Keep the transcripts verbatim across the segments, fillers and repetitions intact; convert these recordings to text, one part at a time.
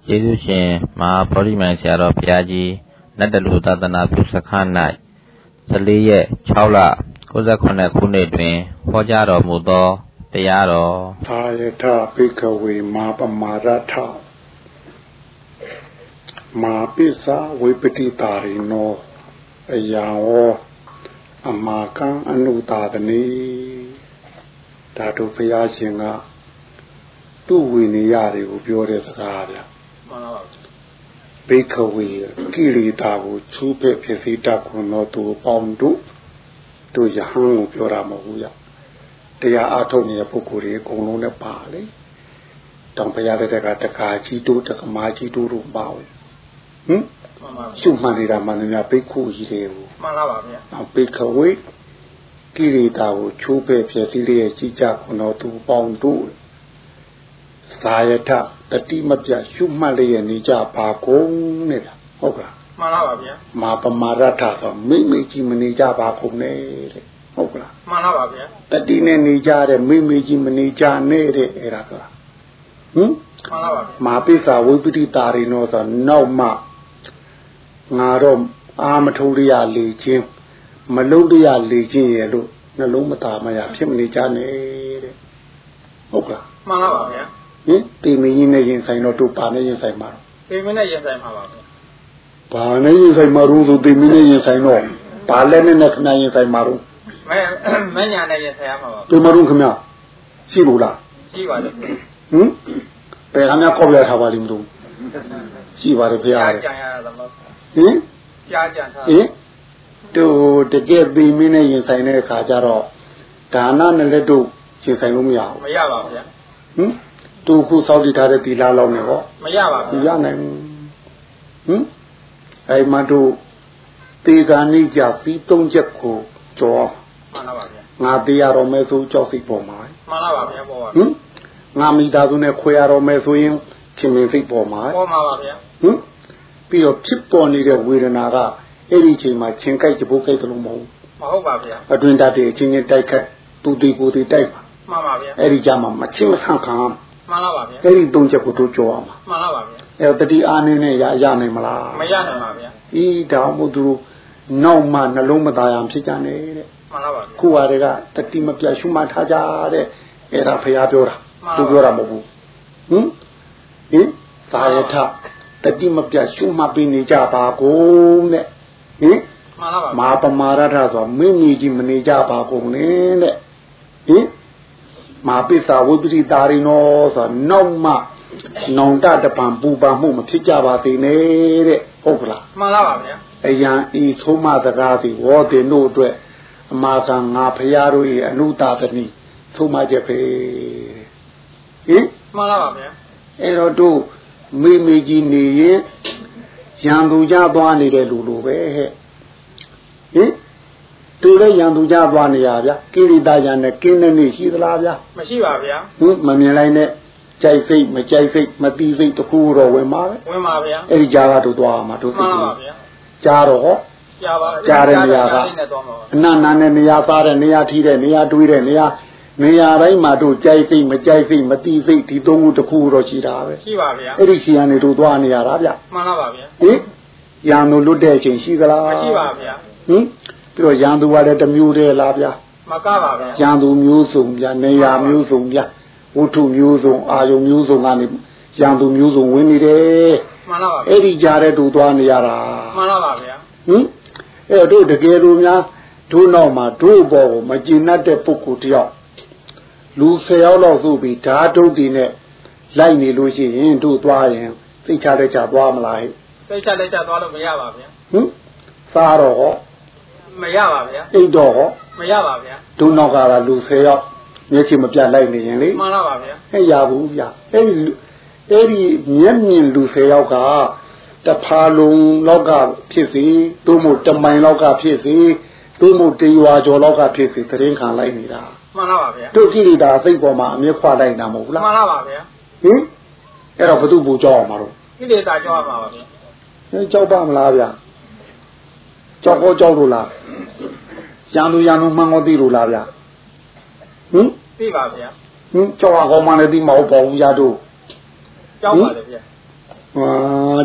ယေရှုရှင်မဟာဗောဓိမြိုင်ဆရာတော်ဘုရားကြီးနတ်တလူသာသနာပြုစခန်း၌ဆယ်လေးရက်ခြောက်လကိုးဆယ်ခုနှစ်ခုနှစ်တွင်ဟောကြားတော်မူသောတရားတော်သာယထပိကဝေမာပမာရထမာပိစဝိပတိတာရိနောအယံဝအမာကံအနုတာတနိဒါတို့ဘုရားရှင်ကသူ့ဝိနည်းတွေကိုပြောတဲ့စကားဗျာမှန်ပါပါပိကဝေကိလေသာကိုချူးဖက်ဖြစ်စေတတ်ခွန်တော်သူပေါင်းတို့တို့ယဟန်ကိုပြောတာမဟုတ်ဘူးဗျတရားအားထုတ်နေတဲ့ပုဂ္ဂိုလ်တွေအကုန်လုံးနဲ့ပါလေတောင်ဘုရားတဲ့ကတခါကြီးတို့တက္ကမကြီးတို့တို့ပါဝင်ဟင်ရှုမှန်နေတာမှန်များပိခုကြီးတွေကိုမှန်ပါပါဗျာပိကဝေကိလေသာကိုချူးဖက်ဖြစ်စေတဲ့ကြီးကြခွန်တော်သူပေါင်းတို့သာယထတတိမပြရှုမှတ်လျက်နေကြပါကုန်နဲ့ဟုတ်ကလားမှန်ပါပါဗျာမာပမာရထဆိုမိမိကြီးမနေကြပါကုန်နဲ့တဲ့ဟုတ်ကလားမှန်ပါပါဗျာတတိနဲ့နေကြတဲ့မိမိကြီးမနေကြနဲ့တဲ့အဲ့ဒါကဟင်မှန်ပါပါမာပိစာဝိပတိတာရိနောဆိုနောက်မှငါတော့အာမထုံရရလေချင်းမလုံးတရလေချင်းရဲ့လို့နှလုံးမသားမရဖြစ်မနေကြနဲ့တဲ့ဟုတ်ကလားမှန်ပါပါဗျာဟင်တေမင်းကြီးနဲ့ရင်ဆိုင်တော့တို့ပါနဲ့ရင်ဆိုင်မှာတေမင်းနဲ့ရင်ဆိုင်မှာပါဗျာဘာနဲ့ရင်ဆိုင်မှာလို့ဆိုတေမင်းနဲ့ရင်ဆိုင်တော့ဘာလဲနဲ့နဲ့ခဏရင်ဆိုင်မှာတော့မဲမညာနဲ့ရင်ဆိုင်ရမှာပါတေမတို့ခင်ဗျရှိလို့လားရှိပါတယ်ဟင်ဘယ်ကမှကောက်ရထားပါလိမ့်မလို့ရှိပါတယ်ဖေရတယ်ကြာရတာမဟုတ်ဟင်ကြာကြာထားဟင်တို့တကယ်တေမင်းနဲ့ရင်ဆိုင်တဲ့အခါကျတော့ဒါနနဲ့လက်တို့ရင်ဆိုင်လို့မရဘူးမရပါဘူးဗျာဟင်သူခုစောက်တည်ထားတဲ့တီလာလောက်နေဟောမရပါဘူးရနိုင်ဟင်အဲ့မှတို့တေဂာနိကြပြီးသုံးချက်ကိုကြောမှန်ပါပါဗျာငါတေးရတော့မယ်ဆိုကြောက်စိတ်ပေါ်မှာမှန်ပါပါဗျာပေါ်ပါဟင်ငါမိသားစုနဲ့ခွဲရတော့မယ်ဆိုရင်ခင်မင်စိတ်ပေါ်မှာပေါ်မှာပါဗျာဟင်ပြီးတော့ဖြစ်ပေါ်နေတဲ့ဝေဒနာကအဲ့ဒီချိန်မှာချင်းကြိုက်ကြိုးကြိုက်တယ်လို့မဟုတ်ဘူးမဟုတ်ပါဗျာအတွင်တတ်တဲ့အချင်းချင်းတိုက်ခတ်ပူတီပူတီတိုက်ပါမှန်ပါဗျာအဲ့ဒီကြမှာမချင်းမဆန့်ခံမှန်ပါပါဗျာအဲ့ဒီသုံးချက်ကိုတို့ကြောအောင်မှန်ပါပါဗျာအဲ့တတိအားနည်းနဲ့ရရနိုင်မလားမရနိုင်ပါဗျာဤတောင်မို့သူနောက်မှနှလုံးမသားရဖြစ်ကြနေတဲ့မှန်ပါပါဗျာခုဟာတွေကတတိမပြရှုမှတ်ထားကြတဲ့အဲ့ဒါဖရာပြောတာသူပြောတာမဟုတ်ဘူးဟင်ဟင်သာယထတတိမပြရှုမှတ်ပြီးနေကြပါကုန်တဲ့ဟင်မှန်ပါပါမာပမာရထဆိုမိမိကြီးမနေကြပါကုန်နဲ့တဲ့ဟင်မာပိစာဝိပတိတာရိနောဆိုနောက်မှနောင်တတပံပူပန်မှုမဖြစ်ကြပါသေးနဲ့တဲ့ဟုတ်ကလားမှန်ပါပါဗျာအယံဤသုံးမစကားသည်ဝေါ်တင်တို့အတွက်အမာကံငါဖရာတို့၏အနုတာတနိသုံးမချက်ပဲဟင်မှန်ပါပါဗျာအဲ့တော့တို့မိမိကြီးနေရင်ရံသူကြသွားနေတဲ့လူလိုပဲဟဲ့ဟင်တူလည်းရံသူကြသွားနေရဗျာကိရိတာရံနဲ့ကင်းတဲ့နေ့ရှိသလားဗျာမရှိပါဗျာဟင်မမြင်လိုက်နဲ့ကြိုက်စိတ်မကြိုက်စိတ်မတီးစိတ်တခုတော့ဝင်ပါပဲဝင်ပါဗျာအဲ့ဒီကြားကတော့သွားမှာတို့သိပါဗျာကြားတော့ဟောကြားပါကြားတဲ့နေရာကအနန္နာနဲ့နေရာစားတဲ့နေရာထီးတဲ့နေရာတွေးတဲ့နေရာနေရာတိုင်းမှာတို့ကြိုက်စိတ်မကြိုက်စိတ်မတီးစိတ်ဒီသုံးခုတခုတော့ရှိတာပဲရှိပါဗျာအဲ့ဒီရှိရနေတို့သွားနေရတာဗျမှန်ပါပါဗျာဟင်ရံတို့လွတ်တဲ့အချိန်ရှိသလားမရှိပါဗျာဟင်ပြီးတော့ရံသူကလည်းတစ်မျိုးတည်းလားဗျာမကပါဗျာရံသူမျိုးစုံဗျာနေရာမျိုးစုံဗျာဝတ္ထုမျိုးစုံအာယုံမျိုးစုံကနေရံသူမျိုးစုံဝင်နေတယ်မှန်ပါပါအဲ့ဒီကြားတဲ့သူသွားနေရတာမှန်ပါပါဗျာဟင်အဲ့တို့တကယ်လို့များတို့နောက်မှာတို့ဘောကိုမကျင်တတ်တဲ့ပုဂ္ဂိုလ်တယောက်လူဆယ်ယောက်လောက်ဆိုပြီးဓာတုတ်တီနဲ့လိုက်နေလို့ရှိရင်တို့သွားရင်သိချတဲ့ချသွားမလားသိချတဲ့ချသွားလို့မရပါဗျာဟင်စားတော့ဟောမရပါဗျာအိတ်တော့ဟောမရပါဗျာတို့နောက်ကလာလူဆယ်ယောက်မျက်ခြေမပြတ်လိုက်နေရင်လေမှန်ပါပါဗျာဟဲ့ရဘူးဗျာအဲ့ဒီအဲ့ဒီမျက်မြင်လူဆယ်ယောက်ကတဖာလုံးလောက်ကဖြစ်စီတို့မို့တမိုင်လောက်ကဖြစ်စီတို့မို့တရွာကျော်လောက်ကဖြစ်စီသတင်းခံလိုက်နေတာမှန်ပါပါဗျာတို့ကြည့်နေတာစိတ်ပေါ်မှာအမြဲခွာလိုက်တာမဟုတ်ဘူးလားမှန်ပါပါဗျာဟင်အဲ့တော့ဘသူ့ဘူကြောက်အောင်မလို့ကိလေသာကြောက်ပါပါဗျာဟဲ့ကြောက်ပါမလားဗျာကြောက်ကောကြောက်လို့လားရံသူရံသူမှန်ကောသိလို့လားဗျာဟင်သိပါဗျာဟင်ကြောက်အောင်မှလည်းသိမဟုတ်ပါဘူးရတို့ကြောက်ပါလေဗျာဟ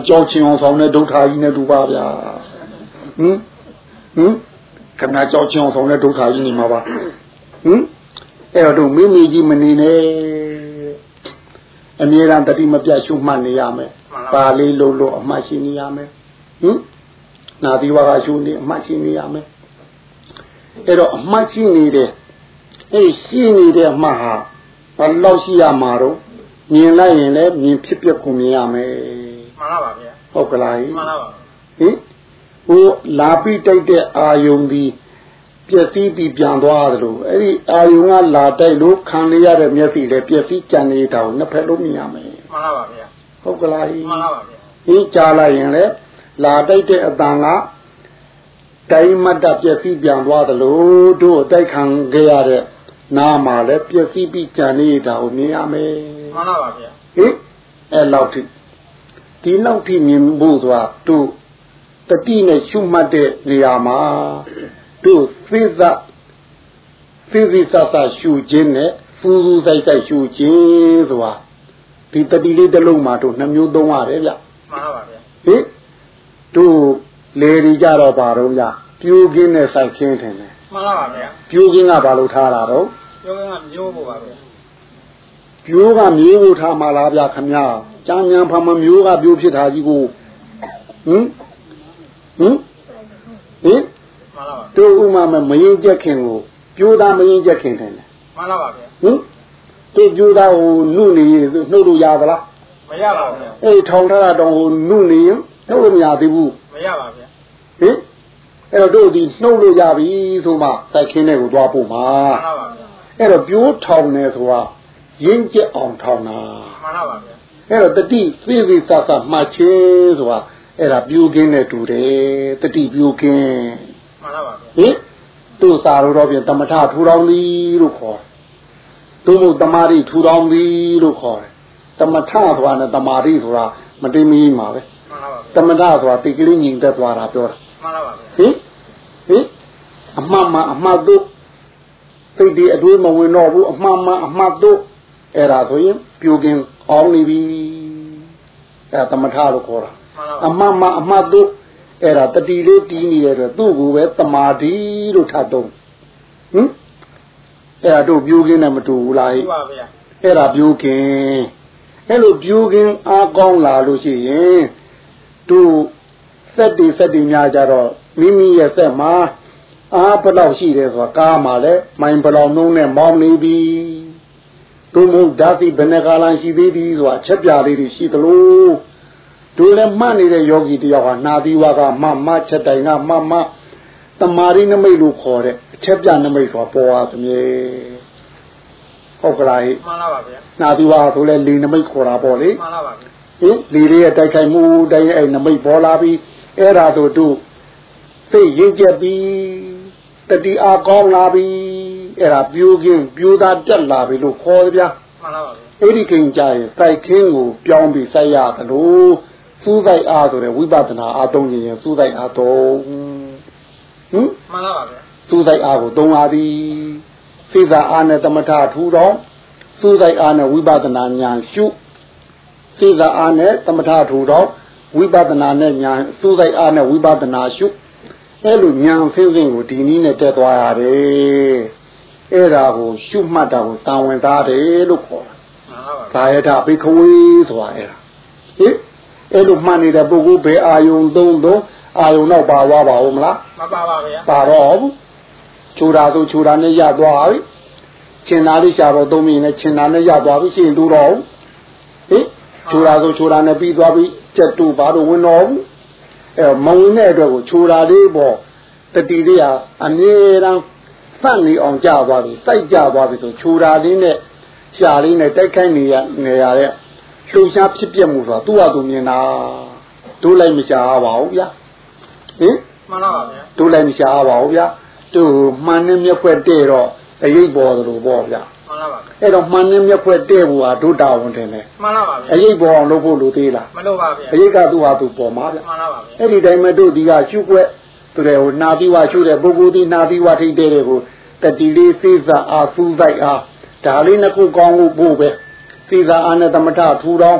ကြောက်ချင်အောင်ဆောင်တဲ့ဒုက္ခကြီးနဲ့တူပါဗျာဟင်ဟင်ခဏကြောက်ချင်အောင်ဆောင်တဲ့ဒုက္ခကြီးနေမှာပါဟင်အဲ့တော့မိမိကြီးမနေနဲ့အမြဲတမ်းတတိမပြတ်ရှုမှတ်နေရမယ်ပါလေးလို့လို့အမှတ်ရှိနေရမယ်ဟင်နာသီဝါကရှုနေအမှတ်ရှိနေရမယ်အဲ့တော့အမှတ်ရှိနေတယ်အဲ့ရှိနေတဲ့အမှတ်ဟာဘယ်လောက်ရှိရမှာတော့မြင်လိုက်ရင်လည်းမြင်ဖြစ်ပြကိုမြင်ရမယ်မှန်ပါပါဗျာဟုတ်ကလားမှန်ပါပါဟင်ဟိုလာပြီးတိုက်တဲ့အာယုံဒီပျက်စီးပြီးပြန်သွားတယ်လို့အဲ့ဒီအာယုံကလာတိုက်လို့ခံရတဲ့မျက်စိလည်းပျက်စီးကြံနေတာကိုနှစ်ဖက်လုံးမြင်ရမယ်မှန်ပါပါဗျာဟုတ်ကလားမှန်ပါပါဗျာဟင်ကြားလိုက်ရင်လည်းလာတိုက်တဲ့အတန်ကတိုင်းမတ်တပျက်စီးပြန်သွားတယ်လို့တို့တိုက်ခံခဲ့ရတဲ့နားမှာလည်းပျက်စီးပြီးကြံနေတာကိုမြင်ရမယ်မှန်ပါပါဗျာဟင်အဲ့လောက်ထိဒီလောက်ထိမြင်ဖို့ဆိုတာတို့တတိနဲ့ရှုမှတ်တဲ့နေရာမှာတို့သိသသိသိသသရှုခြင်းနဲ့စူးစူးဆိုင်ဆိုင်ရှုခြင်းဆိုတာဒီတတိလေးတစ်လုံးမှာတို့နှမျိုးသုံးရတယ်ဗျမှန်ပါပါဗျာဟင်တို့လေဒီကြတော့ပါတော့ဗျပြိုးကင်းနဲ့ဆိုင်ခင်းထင်တယ်မှန်ပါပါဗျာပြိုးကင်းကဘာလို့ထားတာတော့ပြိုးကင်းကမျိုးဖို့ပါဗျာပြိုးကမျိုးဖို့ထားမှလားဗျခမညာကျမ်းမြန်ဖမမျိုးကပြိုးဖြစ်တာကြီးကိုဟင်ဟင်ဟင်တို့ဥမာမရင်ကြက်ခင်ကိုပြိုးသားမရင်ကြက်ခင်တယ်မှန်ပါပါဗျာဟင်တို့ပြိုးသားကိုနှုတ်နေနှုတ်လို့ရသလားမရပါဘူးအေးထောင်ထားတာတော့နှုတ်နေရင်နှုတ်လို့မရသေးဘူးမရပါဗျာဟင်အဲ့တော့တို့ဒီနှုတ်လို့ရပြီဆိုမှစိုက်ခင်းတဲ့ကိုသွားပို့မှာမှန်ပါဗျာအဲ့တော့ပြိုးထောင်နေဆိုတာရင်းကျက်အောင်ထောင်တာမှန်ပါဗျာအဲ့တော့တတိသိသိသသမှတ်ခြင်းဆိုတာအဲ့ဒါပြိုးကင်းနဲ့တူတယ်တတိပြိုးကင်းမှန်ပါပါဟင်တို့စာတော့ပြင်တမထထူထောင်သည်လို့ခေါ်တယ်တို့မို့တမာတိထူထောင်သည်လို့ခေါ်တယ်တမထဆိုတာနဲ့တမာတိဆိုတာမတိမီးမှာပဲမှန်ပါပါတမထဆိုတာတိတ်ကလေးညီသက်သွားတာပြောတာမှန်ပါပါဟင်ဟင်အမှန်မှအမှတ်တို့စိတ်ဒီအတွေးမဝင်တော့ဘူးအမှန်မှအမှတ်တို့အဲ့ဒါဆိုရင်ပြိုကင်းအောင်နေပြီအဲ့တမထလို့ခေါ်တာအမှန်မှအမှတ်တို့အဲ့ဒါတတိလေးတီးနေရတော့သူ့ကိုပဲတမာတိလို့ထပ်တော့ဟင်အဲ့ဒါတို့ပြိုကင်းနဲ့မတူဘူးလားဟုတ်ပါဗျာအဲ့ဒါပြိုကင်းအဲ့လိုပြိုကင်းအားကောင်းလာလို့ရှိရင်တို့စက်တီစက်တီများကြတော့မိမိရဲ့စက်မှာအားဘယ်လောက်ရှိတယ်ဆိုတာကားမှာလဲမိုင်ဘယ်လောက်နှုံးနဲ့မောင်းနေပြီတို့မို့ဓာတိဘယ်နှကာလရှိသေးသည်ဆိုတာချက်ပြလေးတွေရှိသလိုတို့လည်းမှတ်နေတဲ့ယောဂီတယောက်ဟာနာသီဝါကမမချက်တိုင်ကမမတမာရိနမိတ်လို့ခေါ်တဲ့အချက်ပြနမိတ်ဆိုတာပေါ်ပါသမီးဟုတ်ကလားဟိမှန်ပါပါဗျာနာသီဝါဆိုလဲလေနမိတ်ခေါ်တာပေါ့လေမှန်ပါပါဗျာဟင်လေတွေရဲ့တိုက်ခိုက်မှုတိုင်းအဲ့နမိတ်ပေါ်လာပြီးအဲ့ဒါတို့တို့သိရင့်ကျက်ပြီးတတိအားကောင်းလာပြီးအဲ့ဒါပြိုးကင်းပြိုးသားတက်လာပြီလို့ခေါ်ကြဗျာမှန်ပါပါအဲ့ဒီခင်ကြရင်စိုက်ခင်းကိုပြောင်းပြီးစိုက်ရတယ်လို့စူးစိုက်အားဆိုတဲ့ဝိပဿနာအားသုံးရင်စူးစိုက်အားသုံးဟင်မှန်ပါပါဗျာစူးစိုက်အားကိုသုံးအားသည်စိတ်သာအားနဲ့သမထထူတော့စူးစိုက်အားနဲ့ဝိပဿနာဉာဏ်ရှုစိတ်သာအားနဲ့သမထထူတော့ဝိပဿနာနဲ့ဉာဏ်စူးစိုက်အားနဲ့ဝိပဿနာရှုအဲ့လိုဉာဏ်ဖိစိတ်ကိုဒီနည်းနဲ့တက်သွားရတယ်အဲ့ဒါကိုရှုမှတ်တာကိုသံဝင်သားတယ်လို့ခေါ်တာမှန်ပါပါကာယထဘိခဝေဆိုတာအဲ့ဒါဟင်အဲ့လိုမှတ်နေတဲ့ပုဂ္ဂိုလ်ဘယ်အာယုံသုံးသုံးအာယုံတော့ပါသွားပါဦးမလားမပါပါဗျာပါတော့ဘူးခြူတာဆိုခြူတာနဲ့ရသွားပြီခြင်သားလေးရှာတော့သုံးမိနဲ့ခြင်သားနဲ့ရသွားပြီရှင်းတူတော့ဟင်ခြူတာဆိုခြူတာနဲ့ပြီးသွားပြီကြက်တူပါတော့ဝင်တော့ဘူးအဲမဝင်တဲ့အတွက်ကိုခြူတာလေးပေါ့တတိလေးဟာအမြဲတမ်းစက်နေအောင်ကြသွားပြီစိုက်ကြသွားပြီဆိုခြူတာလေးနဲ့ရှာလေးနဲ့တိုက်ခိုက်နေရနေရတဲ့လှူရှားဖြစ်ပြမှုဆိုတာသူ့ဟာသူမြင်တာတို့လိုက်မရှားပါဘူးဗျာဟင်မှန်ပါပါဗျာတို့လိုက်မရှားပါဘူးဗျာတို့မှန်နဲ့မျက်ဖွက်တဲ့တော့အရေးပေါ်သလိုပေါ့ဗျာမှန်ပါပါအဲ့တော့မှန်နဲ့မျက်ဖွက်တဲ့ဘူးဟာတို့တာဝန်တင်တယ်မှန်ပါပါဗျာအရေးပေါ်အောင်လုပ်ဖို့လိုသေးလားမလိုပါဗျာအရေးကသူ့ဟာသူပေါ်မှာဗျာမှန်ပါပါဗျာအဲ့ဒီတိုင်းမဲ့တို့ဒီကရှုွက်သူတွေဟိုနာပြီးဝရှုတဲ့ပုဂ္ဂိုလ်ဒီနာပြီးဝထိတ်တဲ့တွေကိုတတိလေးစိစအားစူးစိုက်အားဒါလေးနှစ်ခုကောင်းဖို့ဖို့ပဲစိစအားနဲ့သမထထူထောင်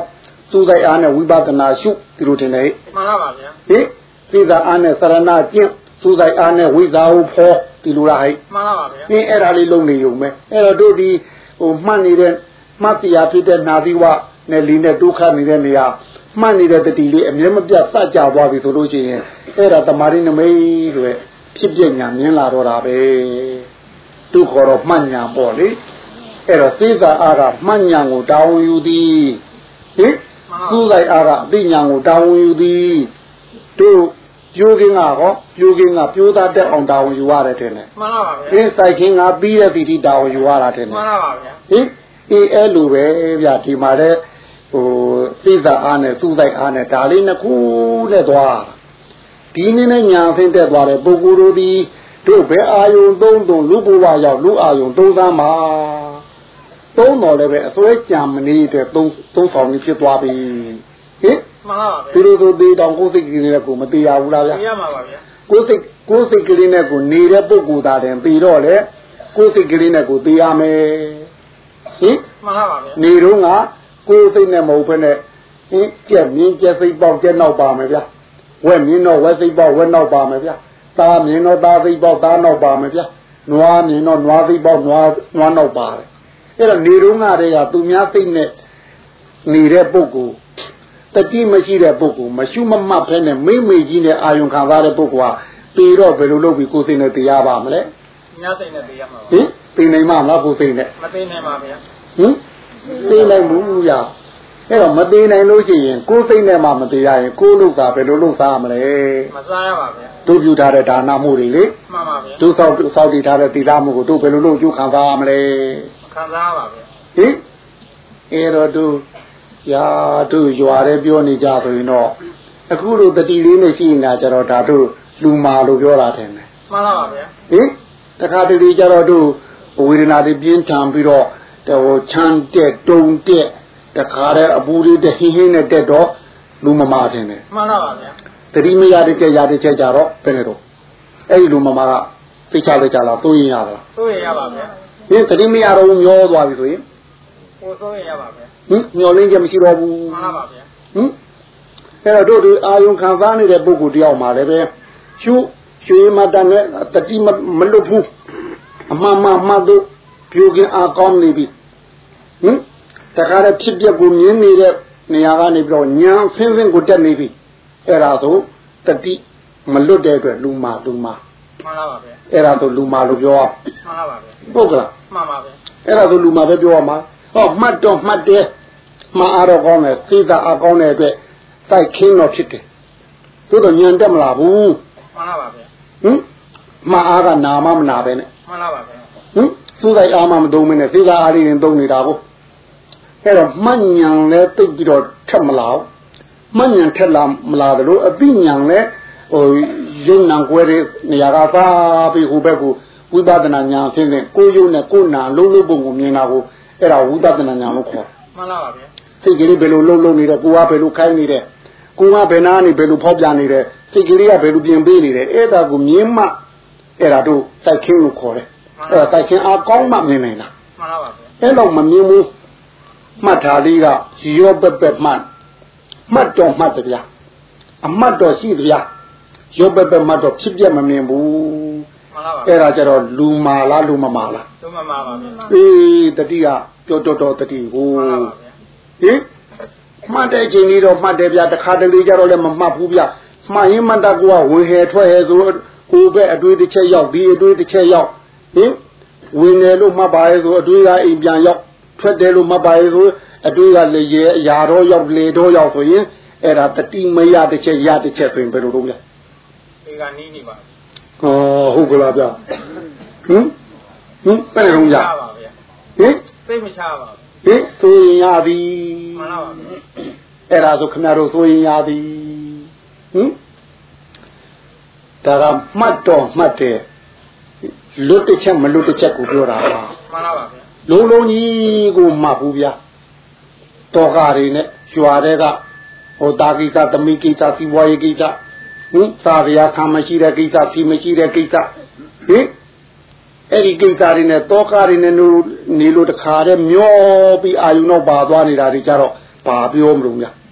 စူးစိုက်အားနဲ့ဝိပဿနာရှုဒီလိုတင်တယ်မှန်ပါပါဗျာဟင်သိသာအားနဲ့စရဏကျင့်စူးစိုက်အားနဲ့ဝိဇာဟုဖောဒီလိုလားဟဲ့မှန်ပါပါဗျာအင်းအဲ့ဒါလေးလုံးနေုံပဲအဲ့တော့တို့ဒီဟိုမှတ်နေတဲ့မှတ်တရားဖြစ်တဲ့နာသီဝနဲ့လီနဲ့ဒုက္ခနေတဲ့နေရာမှတ်နေတဲ့တတိလေးအမြဲမပြတ်စကြသွားပြီဆိုလို့ရှိရင်အဲ့ဒါတမာရိနမိတ်တွေဖြစ်ပြညာမြင်လာတော့တာပဲဒုက္ခတော့မှတ်ညာပေါ့လေအဲ့တော့သိသာအားကမှတ်ညာကိုတောင်းယူသည်ဟင်စူးစိုက်အားကအသိညာကိုတောင်းယူသည်တို့ပြိုးကင်းကဟောပြိုးကင်းကပြိုးသားတက်အောင်တောင်းယူရတယ်တဲ့နဲ့မှန်ပါပါဗျာအင်းစိုက်ခင်းကပြီးတဲ့ပီတိတောင်းယူရတာတဲ့နဲ့မှန်ပါပါဗျာဟင်အေးအဲ့လိုပဲဗျာဒီမှာတဲ့ဟိုသိသာအားနဲ့စူးစိုက်အားနဲ့ဒါလေးနှစ်ခုနဲ့သွားဒီနည်းနဲ့ညာဆင်းတက်သွားတဲ့ပုဂ္ဂိုလ်တို့ဒီတို့ဘယ်အာယုံသုံးသုံးလူဘဝရောက်လူအာယုံသုံးသမ်းမှာသုံးတော်လည်းပဲအစွဲကြံမနေတဲ့သုံးသုံးဆောင်ကြီးဖြစ်သွားပြီဟင်မှန်ပါပါဗျာဒီလိုဆိုသေးတောင်ကိုယ်စိတ်ကလေးနဲ့ကိုမသေးရဘူးလားဗျာသိရမှာပါဗျာကိုယ်စိတ်ကိုယ်စိတ်ကလေးနဲ့ကိုနေတဲ့ပုဂ္ဂိုလ်သားတယ်ပြီးတော့လေကိုယ်စိတ်ကလေးနဲ့ကိုသေးရမယ်ဟင်မှန်ပါပါဗျာနေတော့ကကိုယ်စိတ်နဲ့မဟုတ်ဘဲနဲ့ဟင်ကြက်မြင်းကြက်စိတ်ပေါက်ကြက်နောက်ပါမယ်ဗျာဝက်မြင်းတော့ဝက်စိတ်ပေါက်ဝက်နောက်ပါမယ်ဗျာသားမြင်းတော့သားစိတ်ပေါက်သားနောက်ပါမယ်ဗျာနွားမြင်းတော့နွားစိတ်ပေါက်နွားနွားနောက်ပါတယ်အဲ့တော့နေတော့ကတည်းကသူများစိတ်နဲ့နေတဲ့ပုဂ္ဂိုလ်တတိမရှိတဲ့ပုဂ္ဂိုလ်မရှုမမှတ်ဖဲနဲ့မိမေကြီးနဲ့အာယုံခံစားတဲ့ပုဂ္ဂိုလ်ဟာပေတော့ဘယ်လိုလုပ်ပြီးကိုယ်စိတ်နဲ့တရားပါမလဲများစိတ်နဲ့တရားမှာပါဟင်သိနိုင်မှာမလားကိုယ်စိတ်နဲ့မသိနိုင်ပါဗျာဟင်သိနိုင်ဘူးဗျာအဲ့တော့မသိနိုင်လို့ရှိရင်ကိုယ်စိတ်နဲ့မှမသိရရင်ကိုယ်လုပ်တာဘယ်လိုလုပ်စားမလဲမစားရပါဗျာတို့ပြုထားတဲ့ဒါနမှုတွေလေမှန်ပါဗျာတို့စောက်စောက်တည်ထားတဲ့သီလမှုကိုတို့ဘယ်လိုလုပ်ကြိုးခံစားရမလဲခံစားရပါဗျာဟင်အဲ့တော့တို့ရာတို့ရွာတဲ့ပြောနေကြဆိုရင်တော့အခုလိုတတိလေးနဲ့ရှိနေတာကြတော့ဒါတို့လူမာလို့ပြောတာတယ်မှန်ပါပါဗျာဟင်တခါတလေကြတော့တို့ဝေဒနာတွေပြင်းထန်ပြီးတော့ဟိုချမ်းတက်တုံတက်တခါတဲ့အပူတွေတဟင်းဟင်းနဲ့တက်တော့လူမမာတယ်မှန်ပါပါဗျာတတိမရတဲ့ကြရတဲ့ချက်ကြတော့ဘယ်နဲ့တော့အဲ့ဒီလူမမာကသိချလိုက်ကြလားသိုးရင်ရလားသိုးရင်ရပါဗျာဟင်တတိမရတော့မျောသွားပြီဆိုရင်ဟိုသိုးရင်ရပါဗျာဟင်မျောလင်းချက်မရှိတော့ဘူးမှန်ပါပါဗျာဟင်အဲ့တော့တို့ဒီအာယုံခံစားနေတဲ့ပုဂ္ဂိုလ်တယောက်မှာလည်းပဲရှုရွှေမတန်နဲ့တတိမလွတ်ဘူးအမှန်မှန်မှတ်တို့ပြုကင်းအားကောင်းနေပြီဟင်တခါတည်းဖြစ်ပျက်ကိုမြင်နေတဲ့နေရာကနေပြီးတော့ညာဆင်းဆင်းကိုတက်နေပြီအဲ့ဒါဆိုတတိမလွတ်တဲ့အတွက်လူမာလူမာမှန်ပါပါဗျာအဲ့ဒါဆိုလူမာလို့ပြောမှန်ပါပါဗျာဟုတ်ကလားမှန်ပါဗျာအဲ့ဒါဆိုလူမာပဲပြောရမှာဟောမှတ်တော့မှတ်တယ်မှားအားတော့ကောင်းတယ်သိတာအကောင်းတဲ့အတွက်တိုက်ခင်းတော့ဖြစ်တယ်သို့တော့ညံတက်မလားဘူးမှန်ပါပါဗျာဟင်မှားအားကနာမမနာပဲနဲ့မှန်ပါပါဗျာဟင်သူ့တိုက်အားမမသုံးမနဲ့သိတာအားလေးရင်သုံးနေတာကိုအဲ့တော့မှတ်ညံလဲတိတ်ပြီးတော့ထက်မလားမှတ်ညံထက်လာမလားတလို့အသိညံလဲဟိုယုံနံကွဲတဲ့နေရာကသားပြီးဟိုဘက်ကိုဝိပဿနာညာဖြစ်နေကိုယုံနဲ့ကိုနာလုံးလုံးပုံကိုမြင်တာကိုအဲ့ဒါဝိပဿနာညာလို့ခေါ်မှန်ပါပါဗျာစိတ်ကလေးဘယ်လိုလုံးလုံးနေတယ်ကိုကဘယ်လိုခိုင်းနေတယ်ကိုကဘယ်နာနေဘယ်လိုဖောက်ပြန်နေတယ်စိတ်ကလေးကဘယ်လိုပြင်ပေးနေတယ်အဲ့ဒါကိုမြင်မှအဲ့ဒါတို့စိုက်ခင်းလို့ခေါ်တယ်အဲ့ဒါစိုက်ခင်းအားကောင်းမှမြင်နိုင်တာမှန်ပါပါဗျာအဲ့တော့မမြင်ဘူးမှတ်ထားလေးကရောပက်ပက်မှတ်မှတ်တော်မှတ်တယ်ဗျာအမှတ်တော်ရှိတယ်ဗျာရောပက်ပက်မှတ်တော်ဖြစ်ပြမမြင်ဘူးမှန်ပါပါအဲ့ဒါကြတော့လူမာလားလူမမာလားလူမမာပါဗျာအေးတတိကကြောတော်တော်တတိဟိုမှန်ပါပါဗျာဟင်မှတ်တဲ့ချိန်ကြီးတော့မှတ်တယ်ဗျာတခါတလေကြတော့လည်းမမှတ်ဘူးဗျာမှတ်ရင်မှတ်တကူကဝင်ဟဲထွက်ဟဲဆိုကိုပဲအတွေ့တစ်ချက်ရောက်ဒီအတွေ့တစ်ချက်ရောက်ဟင်ဝင်တယ်လို့မှတ်ပါရဲ့ဆိုအတွေ့ကအိမ်ပြန်ရောက်ထွက်တယ်လို့မှတ်ပါရဲ့ဆိုအတွေ့ကလေရအရာတော့ရောက်လေတော့ရောက်ဆိုရင်အဲ့ဒါတတိမရတစ်ချက်ရတစ်ချက်ဆိုရင်ဘယ်လိုလုပ်လဲဒီကနီးနေပါဟောဟုတ်ကလားဗျာဟင်ဟင်ဘယ်လိုလုပ်ရပါဗျာဟင်သိမချပါဟင်ဆိုရင်ရပြီမှန်ပါပါအဲ့ဒါဆိုခင်ဗျားတို့ဆိုရင်ရပြီဟင်ဒါကမှတ်တော့မှတ်တယ်လွတ်တစ်ချက်မလွတ်တစ်ချက်ကိုပြောတာပါမှန်ပါပါဗျာလုံးလုံးကြီးကိုမှတ်ဘူးဗျာတော်ကားတွေနဲ့ရွာတဲ့ကဟိုတာကိစ္စသမိကိစ္စစီဝါရေးကိစ္စဟင်သာရယာခံမရှိတဲ့ကိစ္စစီမရှိတဲ့ကိစ္စဟင်အဲ့ဒီကိစ္စတွေနဲ့တောကားတွေနဲ့နေလို့တခါတည်းမျောပြီးအာယုံတော့ပါသွားနေတာတွေကြတော့ဘာပြောမလို့များ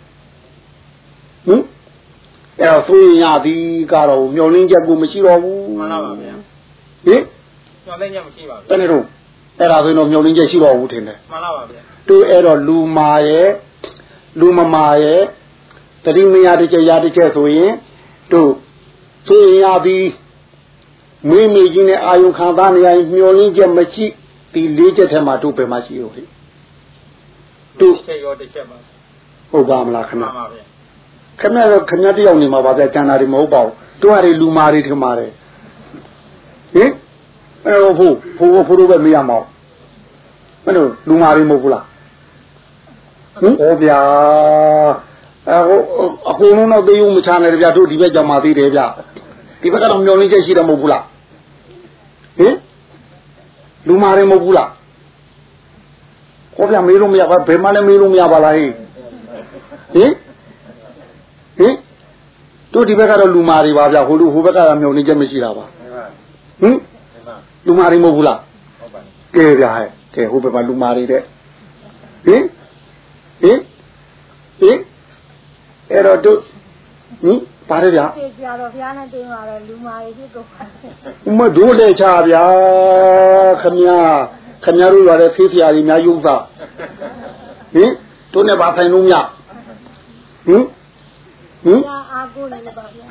ဟင်အဲ့တော့ဆိုရင်ရသည်ကတော့မျောလင်းချက်ကိုမရှိတော့ဘူးမှန်ပါပါဗျာဟင်မျောလင်းချက်မရှိပါဘူးဘယ်နဲ့တော့အဲ့ဒါဆိုရင်တော့မျောလင်းချက်ရှိတော့ဘူးထင်တယ်မှန်ပါပါဗျာတို့အဲ့တော့လူမာရဲ့လူမမာရဲ့တတိမရတစ်ချက်ရတစ်ချက်ဆိုရင်တို့ဆိုရင်ရသည်မိမိကြီးနဲ့အာယုခံသားနေရင်မျောလင်းချက်မရှိဒီလေးချက်ထဲမှာတို့ပဲမရှိရောဟဲ့တို့ချက်ရောတစ်ချက်ပါဟုတ်ပါမလားခင်ဗျာမှန်ပါဗျာခင်ဗျားတော့ခင်ဗျားတယောက်နေမှာပါဗျာကျန်တာတွေမဟုတ်ပါဘူးတို့ကလေလူမာတွေထင်ပါတယ်ဟင်အဲ့တော့ဖို့ဖို့ဖို့တော့ပဲမရမအောင်မင်းတို့လူမာတွေမဟုတ်ဘူးလားဟင်ဟောဗျာအဟိုအကုန်လုံးတော့သိဦးမချနိုင်တယ်ဗျာတို့ဒီဘက်ကြောင်မှသေးတယ်ဗျာဒီဘက်ကတော့မျောလင်းချက်ရှိတယ်မဟုတ်ဘူးလားဟင်လူမာတွေမဟုတ်ဘူးလားဟောဗျာမေးလို့မရပါဘယ်မှလည်းမေးလို့မရပါလားဟင်ဟင်ဟင်တို့ဒီဘက်ကတော့လူမာတွေပါဗျာဟိုလူဟိုဘက်ကမျောလင်းချက်မရှိတာပါဟင်လူမာတွေမဟုတ်ဘူးလားဟုတ်ပါကဲဗျာဟဲ့ကဲဟိုဘက်မှာလူမာတွေတဲ့ဟင်ဟင်ဟင်အဲ့တော့တို့ဟင်ပါတယ်ဗျာပြေကြတော့ဗျာနဲ့တင်းလာတော့လူမာတွေဖြစ်ကုန်ပါမတို့လေချဗျာခမညာခမညာတို့ရတဲ့ဖေးဖျားကြီးများယုံသားဟင်တို့နဲ့ပါဆိုင်လို့မြဟင်ဟင်အာကိုလည်းပါဗျာ